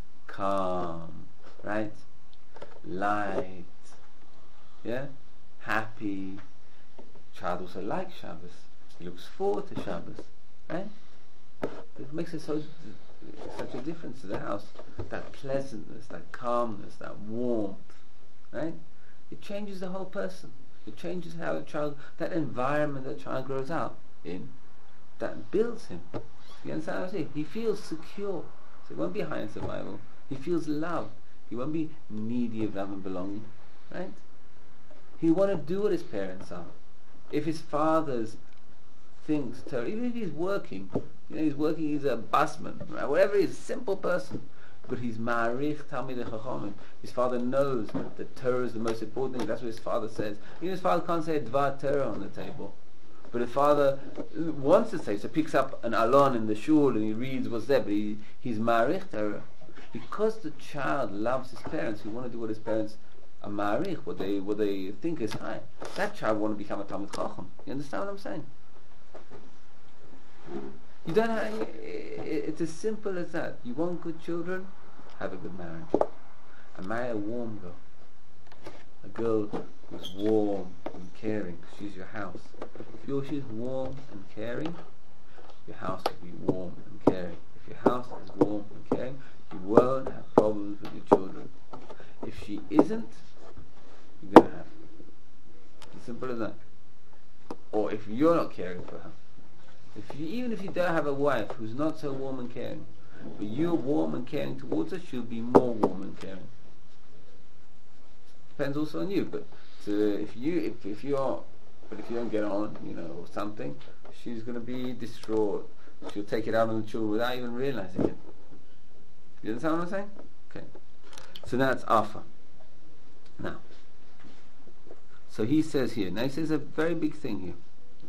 calm, right? Light, yeah? Happy. Child also likes Shabbos. He looks forward to Shabbos, right? It makes it so such a difference to the house. That pleasantness, that calmness, that warmth, right? It changes the whole person. It changes how a child, that environment that child grows up in, that builds him. You understand what I'm saying? He feels secure. So he won't be high in survival. He feels love. He won't be needy of love and belonging, right? He want to do what his parents are. If his father's things to, even if he's working, you know, he's working, he's a busman, right? Whatever, he's a simple person, but he's ma'arich Talmidei Chachamim. His father knows that Torah is the most important thing. That's what his father says. Even his father can't say a Dvar Torah on the table, but his father wants to say, so picks up an alon in the shul and he reads what's there, but he, he's ma'arich Torah. Because the child loves his parents, he want to do what his parents are ma'arich, what they what they think is high. That child want to become a Talmid Chacham. You understand what I'm saying? You don't have, i- i- it's as simple as that. You want good children? Have a good marriage. And marry a warm girl. A girl who's warm and caring. She's your house. If you're, she's warm and caring, your house will be warm and caring. If your house is warm and caring, you won't have problems with your children. If she isn't, you're going to have. As simple as that. Or if you're not caring for her. If you, even if you don't have a wife who's not so warm and caring, but you're warm and caring towards her, she'll be more warm and caring. Depends also on you, but to, if you if, if you are, but if you don't get on, you know, or something, she's going to be distraught. She'll take it out on the children without even realizing it. You understand what I'm saying? Okay. So that's Afa. Now, so he says here. Now he says a very big thing here.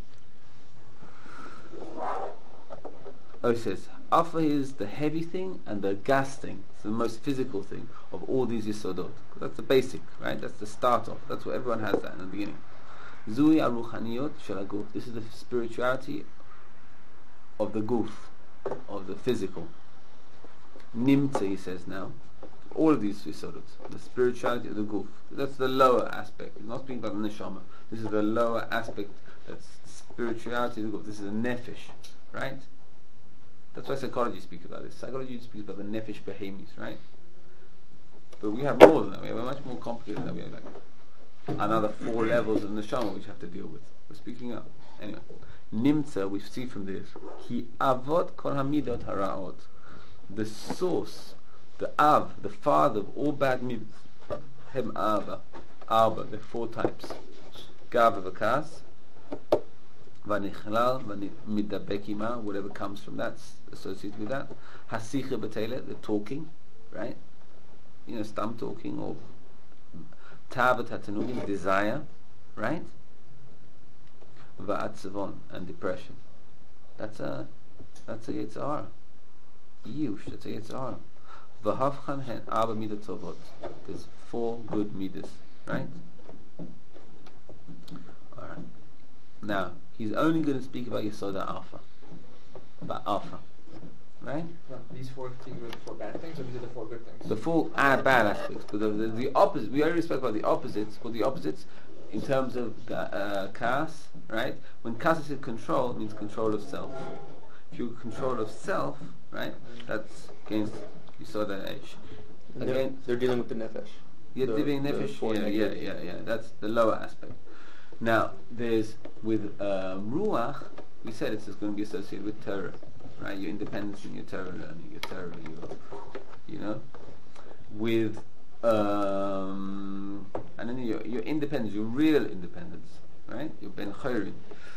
Oh, he says Afa is the heavy thing and the gas thing. It's the most physical thing of all these yisodot. That's the basic, right? That's the start off. That's what everyone has that in the beginning. Zui aruchaniyot shel haguf. This is the spirituality of the guf, of the physical. Nimtze, he says now. All of these yisodot, the spirituality of the guf. That's the lower aspect. He's not speaking about the neshama. This is the lower aspect. That's spirituality of the guf. This is the nefesh, right? That's why psychology speaks about this. Psychology speaks about the nefesh behemis, right? But we have more than that. We have a much more complicated than that. We have like another four levels of neshama which we have to deal with. We're speaking up. Anyway. Nimtza, we see from this. Ki avot kol hamidot haraot. The source, the av, the father of all bad midas. Hem ava. Arba, the four types. Gava v'kas. Vanichlal, midabekima, whatever comes from that, associated with that. Hasicha b'tele, the talking, right? You know, stam talking, or tavat hatanugim, desire, right? Va'atzavon, and depression. That's a, that's a Yetzirah. Yush, that's a Yetzirah. V'havchan hen arba midat tovot. There's four good midas, right? Alright. Now, he's only going to speak about Yesoda Alpha. About Alpha. Right? No, these four things are the four bad things, or these are the four good things? The four uh, bad aspects. But the, the, the opposite, we already spoke about the opposites. Well, the opposites, in terms of uh, Kas, right? When Kas is control, it means control of self. If you control of self, right? That's against Yesoda H. Again, They're dealing with the nefesh. Yeah, The- diving the nefesh. four Yeah, yeah, negative. yeah, yeah. That's the lower aspect. Now, there's with um, ruach. We said it's going to be associated with Torah, right? Your independence in your Torah learning, your Torah, your, you know, with um, and then your your independence, your real independence, right? Your ben chayrin.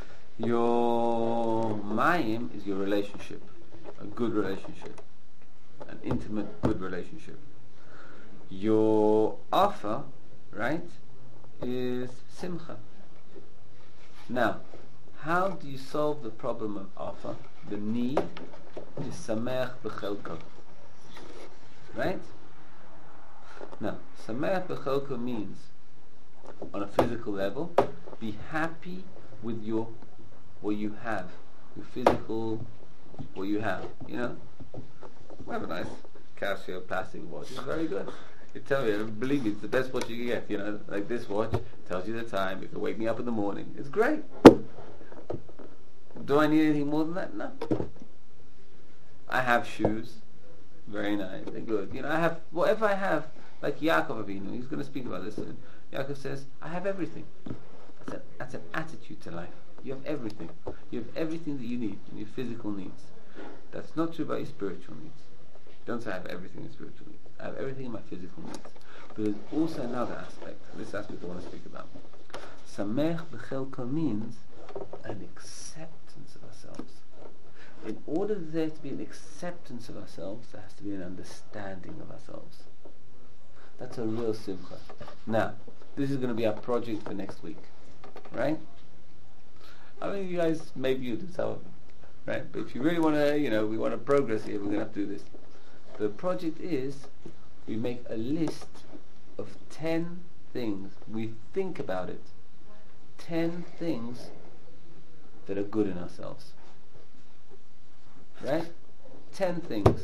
Your mayim is your relationship, a good relationship, an intimate, good relationship. Your afa, right, is simcha. Now, how do you solve the problem of afa? The need is sameach b'chelko. Right? Now, sameach b'chelko means, on a physical level, be happy with your what you have, your physical what you have. You know, we have a nice Casio plastic watch. It's very good. You tell me, believe me, it's the best watch you can get. You know, like this watch tells you the time. It can wake me up in the morning. It's great. Do I need anything more than that? No. I have shoes. Very nice. They're good. You know, I have whatever I have. Like Yaakov Avinu, he's going to speak about this soon. Yaakov says, I have everything. That's, a, that's an attitude to life. You have everything. You have everything that you need in your physical needs. That's not true about your spiritual needs. Don't say I have everything in spiritual needs. I have everything in my physical needs. But there's also another aspect. This aspect I want to speak about. Samech b'chelko means an acceptance of ourselves. In order for there to be an acceptance of ourselves, there has to be an understanding of ourselves. That's a real simcha. Now, this is going to be our project for next week. Right? I mean, you guys, maybe you do tell them. Right? But if you really want to, you know, we want to progress here, we're going to have to do this. The project is, we make a list of ten things. We think about it. Ten things that are good in ourselves. Right? Ten things.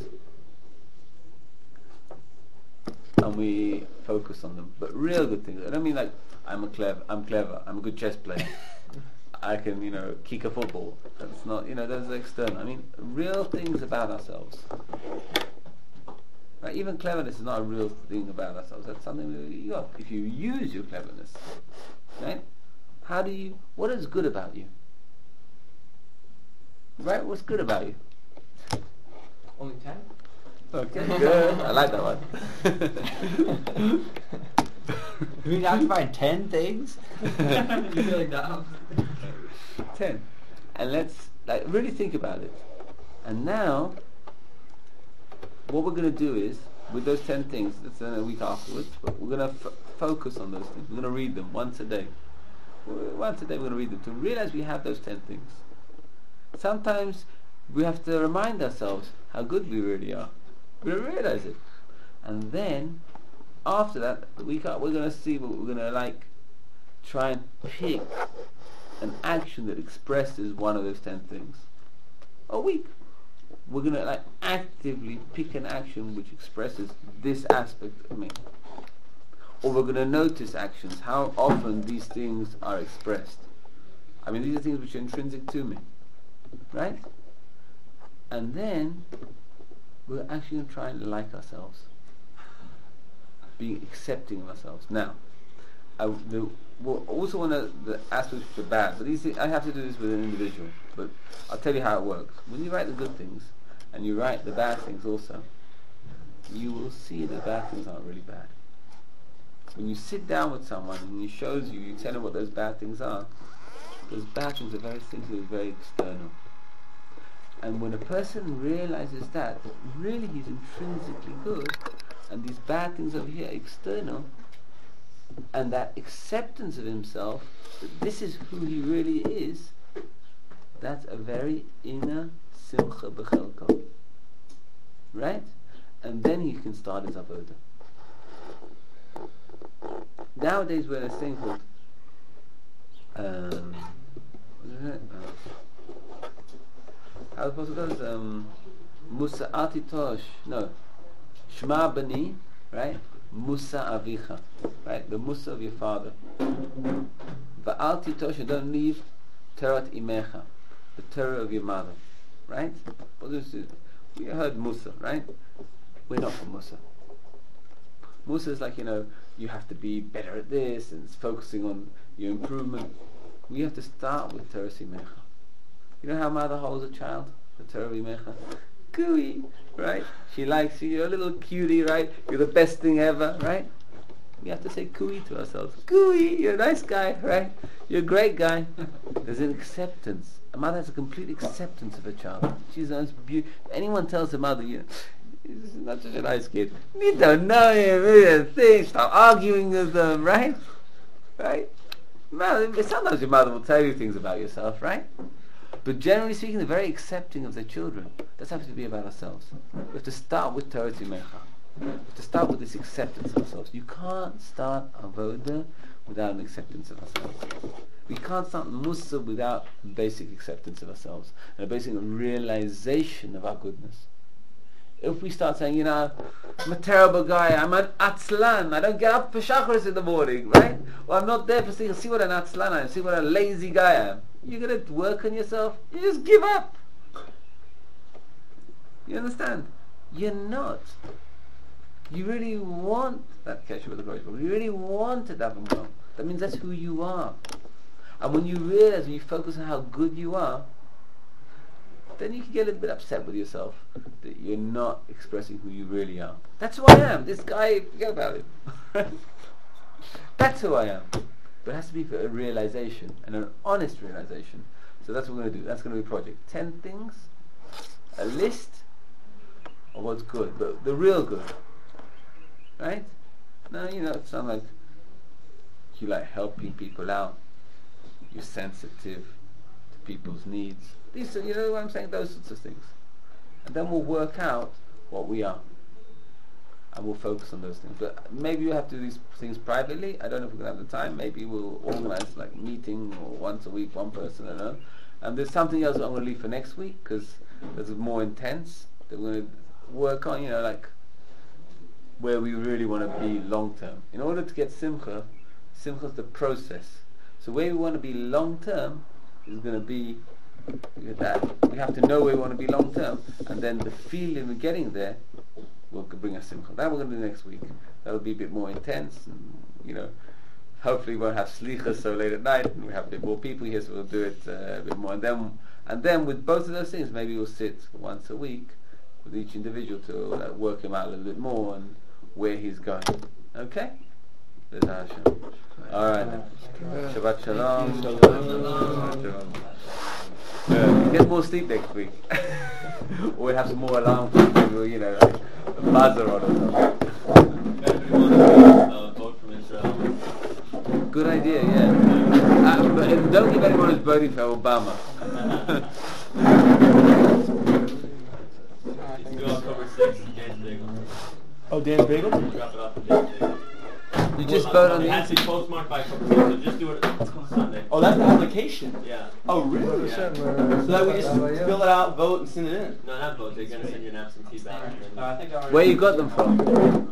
And we focus on them. But real good things. I don't mean like, I'm a clever, I'm clever, I'm a good chess player. I can, you know, kick a football. That's not, you know, those are external. I mean, real things about ourselves. Right? Even cleverness is not a real thing about ourselves. That's something that you got. If you use your cleverness, right? How do you? What is good about you? Right? What's good about you? Only ten? Okay, good. I like that one. We need to find ten things. You feel like that? Ten. And let's like really think about it. And now, what we're going to do is, with those ten things, that's in a week afterwards, but we're going to f- focus on those things. We're going to read them once a day. Once a day we're going to read them to realize we have those ten things. Sometimes we have to remind ourselves how good we really are. We don't realize it. And then, after that, the week out, we're going to see what we're going to like, try and pick an action that expresses one of those ten things. A week. We're going to like actively pick an action which expresses this aspect of me. Or we're going to notice actions, how often these things are expressed. I mean, these are things which are intrinsic to me. Right? And then, we're actually going to try and like ourselves. Being accepting of ourselves. Now, I the, well, also one of the aspects which are bad, but these things, I have to do this with an individual, but I'll tell you how it works. When you write the good things, and you write the bad things also, you will see the bad things aren't really bad. When you sit down with someone and he shows you, you tell him what those bad things are, those bad things are very things that are very external. And when a person realizes that, that really he's intrinsically good, and these bad things over here are external, and that acceptance of himself, that this is who he really is, that's a very inner simcha b'chelko. Right? And then he can start his avodah. Nowadays we're in a thing called um, what is it? Uh, how the apostle goes? Um, Musa atitosh. No. Shema bani. Right? Musa avicha. Right? The Musa of your father. Va'al titosh, and don't leave Terat imecha, the Torah of your mother. Right? What is it? We heard Musa, right? We're not from Musa. Musa is like, you know, you have to be better at this, and it's focusing on your improvement. We have to start with Torah imecha. You know how mother holds a child? The Torah imecha. Gooey, right? She likes you, you're a little cutie, right? You're the best thing ever, right? We have to say cooey to ourselves. Cooey, you're a nice guy, right? You're a great guy. There's an acceptance. A mother has a complete acceptance of her child. She's the most beautiful. Anyone tells a mother, you know, he's not such a nice kid. You don't know him, thing. Stop arguing with them, right? Right? Mother, sometimes your mother will tell you things about yourself, right? But generally speaking, they're very accepting of their children. That's how we have to be about ourselves. We have to start with Torah Timecha. We have to start with this acceptance of ourselves. You can't start avodah without an acceptance of ourselves. We can't start Musa without basic acceptance of ourselves and a basic realization of our goodness. If we start saying, you know, I'm a terrible guy, I'm an atzlan, I don't get up for shacharis in the morning, right? Or I'm not there for seeing, see what an atzlan I am, see what a lazy guy I am. You're going to work on yourself, you just give up. You understand? You're not. You really want that kesher with the Kodesh Baruch Hu. You really want to daven well. That means that's who you are. And when you realize, when you focus on how good you are, then you can get a little bit upset with yourself that you're not expressing who you really are. That's who I am. This guy, forget about it. That's who I am. But it has to be for a realization, and an honest realization. So that's what we're going to do. That's going to be a project. Ten things, a list of what's good, but the real good. Right? Now, you know, it's not like you like helping people out. You're sensitive to people's needs. These are, you know what I'm saying? Those sorts of things. And then we'll work out what we are. And we'll focus on those things. But maybe you have to do these things privately. I don't know if we're going to have the time. Maybe we'll organize like a meeting or once a week, one person, I don't know. And there's something else I'm going to leave for next week because there's more intense that we're going to work on, you know, like where we really want to be long term. In order to get simcha, simcha is the process. So where we want to be long term is going to be that we have to know where we want to be long term, and then the feeling of getting there will bring us simcha. That we're going to do next week. That'll be a bit more intense, and you know, hopefully we won't have slichas so late at night, and we have a bit more people here, so we'll do it uh, a bit more. And then, and then with both of those things, maybe we'll sit once a week with each individual to uh, work him out a little bit more and where he's going. Okay? All right. Shabbat shalom. Shabbat shalom. Uh, get more sleep next week. Or we'll have some more alarm clocks, maybe, you know, like a buzzer on or something. Uh, vote from Israel. Good idea, yeah. Uh, but don't give anyone who's voting for Obama. It's due October sixth, Dan's Bagel. Oh, Dan's Bagel? Drop it off at Dan's Bagel. You just vote on It the has to be postmarked by October sixth, so just do it Sunday. Oh, that's the application. Yeah. Oh, really? Yeah. So that we just fill it out, vote, and send it in. No, not vote. They're going to send you an absentee ballot. Uh, I think I already Where you got them from?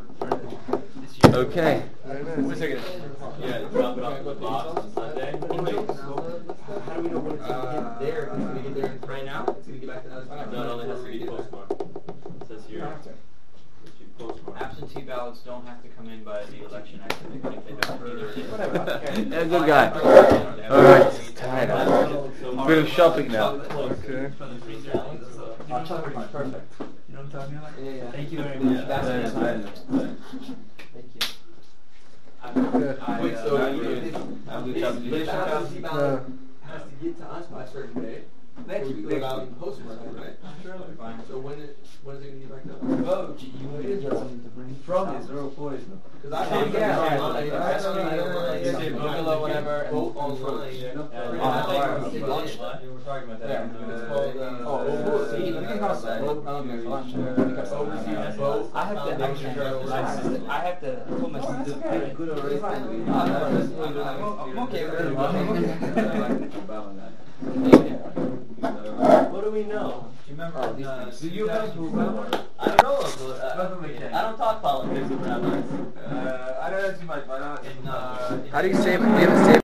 Okay. Wait a second. Yeah, drop it off in the box on Sunday. How do we know when it's going to get there? It's going to get there right now? It's going to get back to the other side? No, it only has to be postmarked. It says here. It's your postmark. Absentee ballots don't have to come in by the election act. If they don't either. Yeah, good guy. All right. Tired. I'm bit of shopping now. Okay. Oh, chocolate is perfect. You know what I'm talking about? Yeah, yeah. Thank you very Yeah. much. That's Thanks, the time. man. Thank you. I, Wait, uh, so I- you- I- you- But you- if the absentee Yeah. ballot has to get to us by a certain day, Next we week, fill it next out week. and postmark it, right? Fine. So when it, when is it going to get back to us? Vote. You need something to bring From Israel for Israel. Because I Yeah, think yeah, yeah, yeah. online, Yeah, that's yeah, what I yeah, don't yeah, like. yeah. Google or whatever, and Vote vote online. online. Yeah, Yeah, I I thought think you were lunch. you were talking about that. Yeah, it's Uh, called, uh, Oh, uh, vote. See, we can have a vote. I don't know for lunch. We can have Vote, some- vote. I have to actually, I have to put my Oh, that's okay. Good or racist? I'm okay with it. What do we know? Do you remember? Oh, uh, Do you vote for Obama? I don't know. But, uh, Government I don't talk politics with rabbis. Uh, I don't know too much, but I know. In, uh, in- How do you say it? Do you have to say it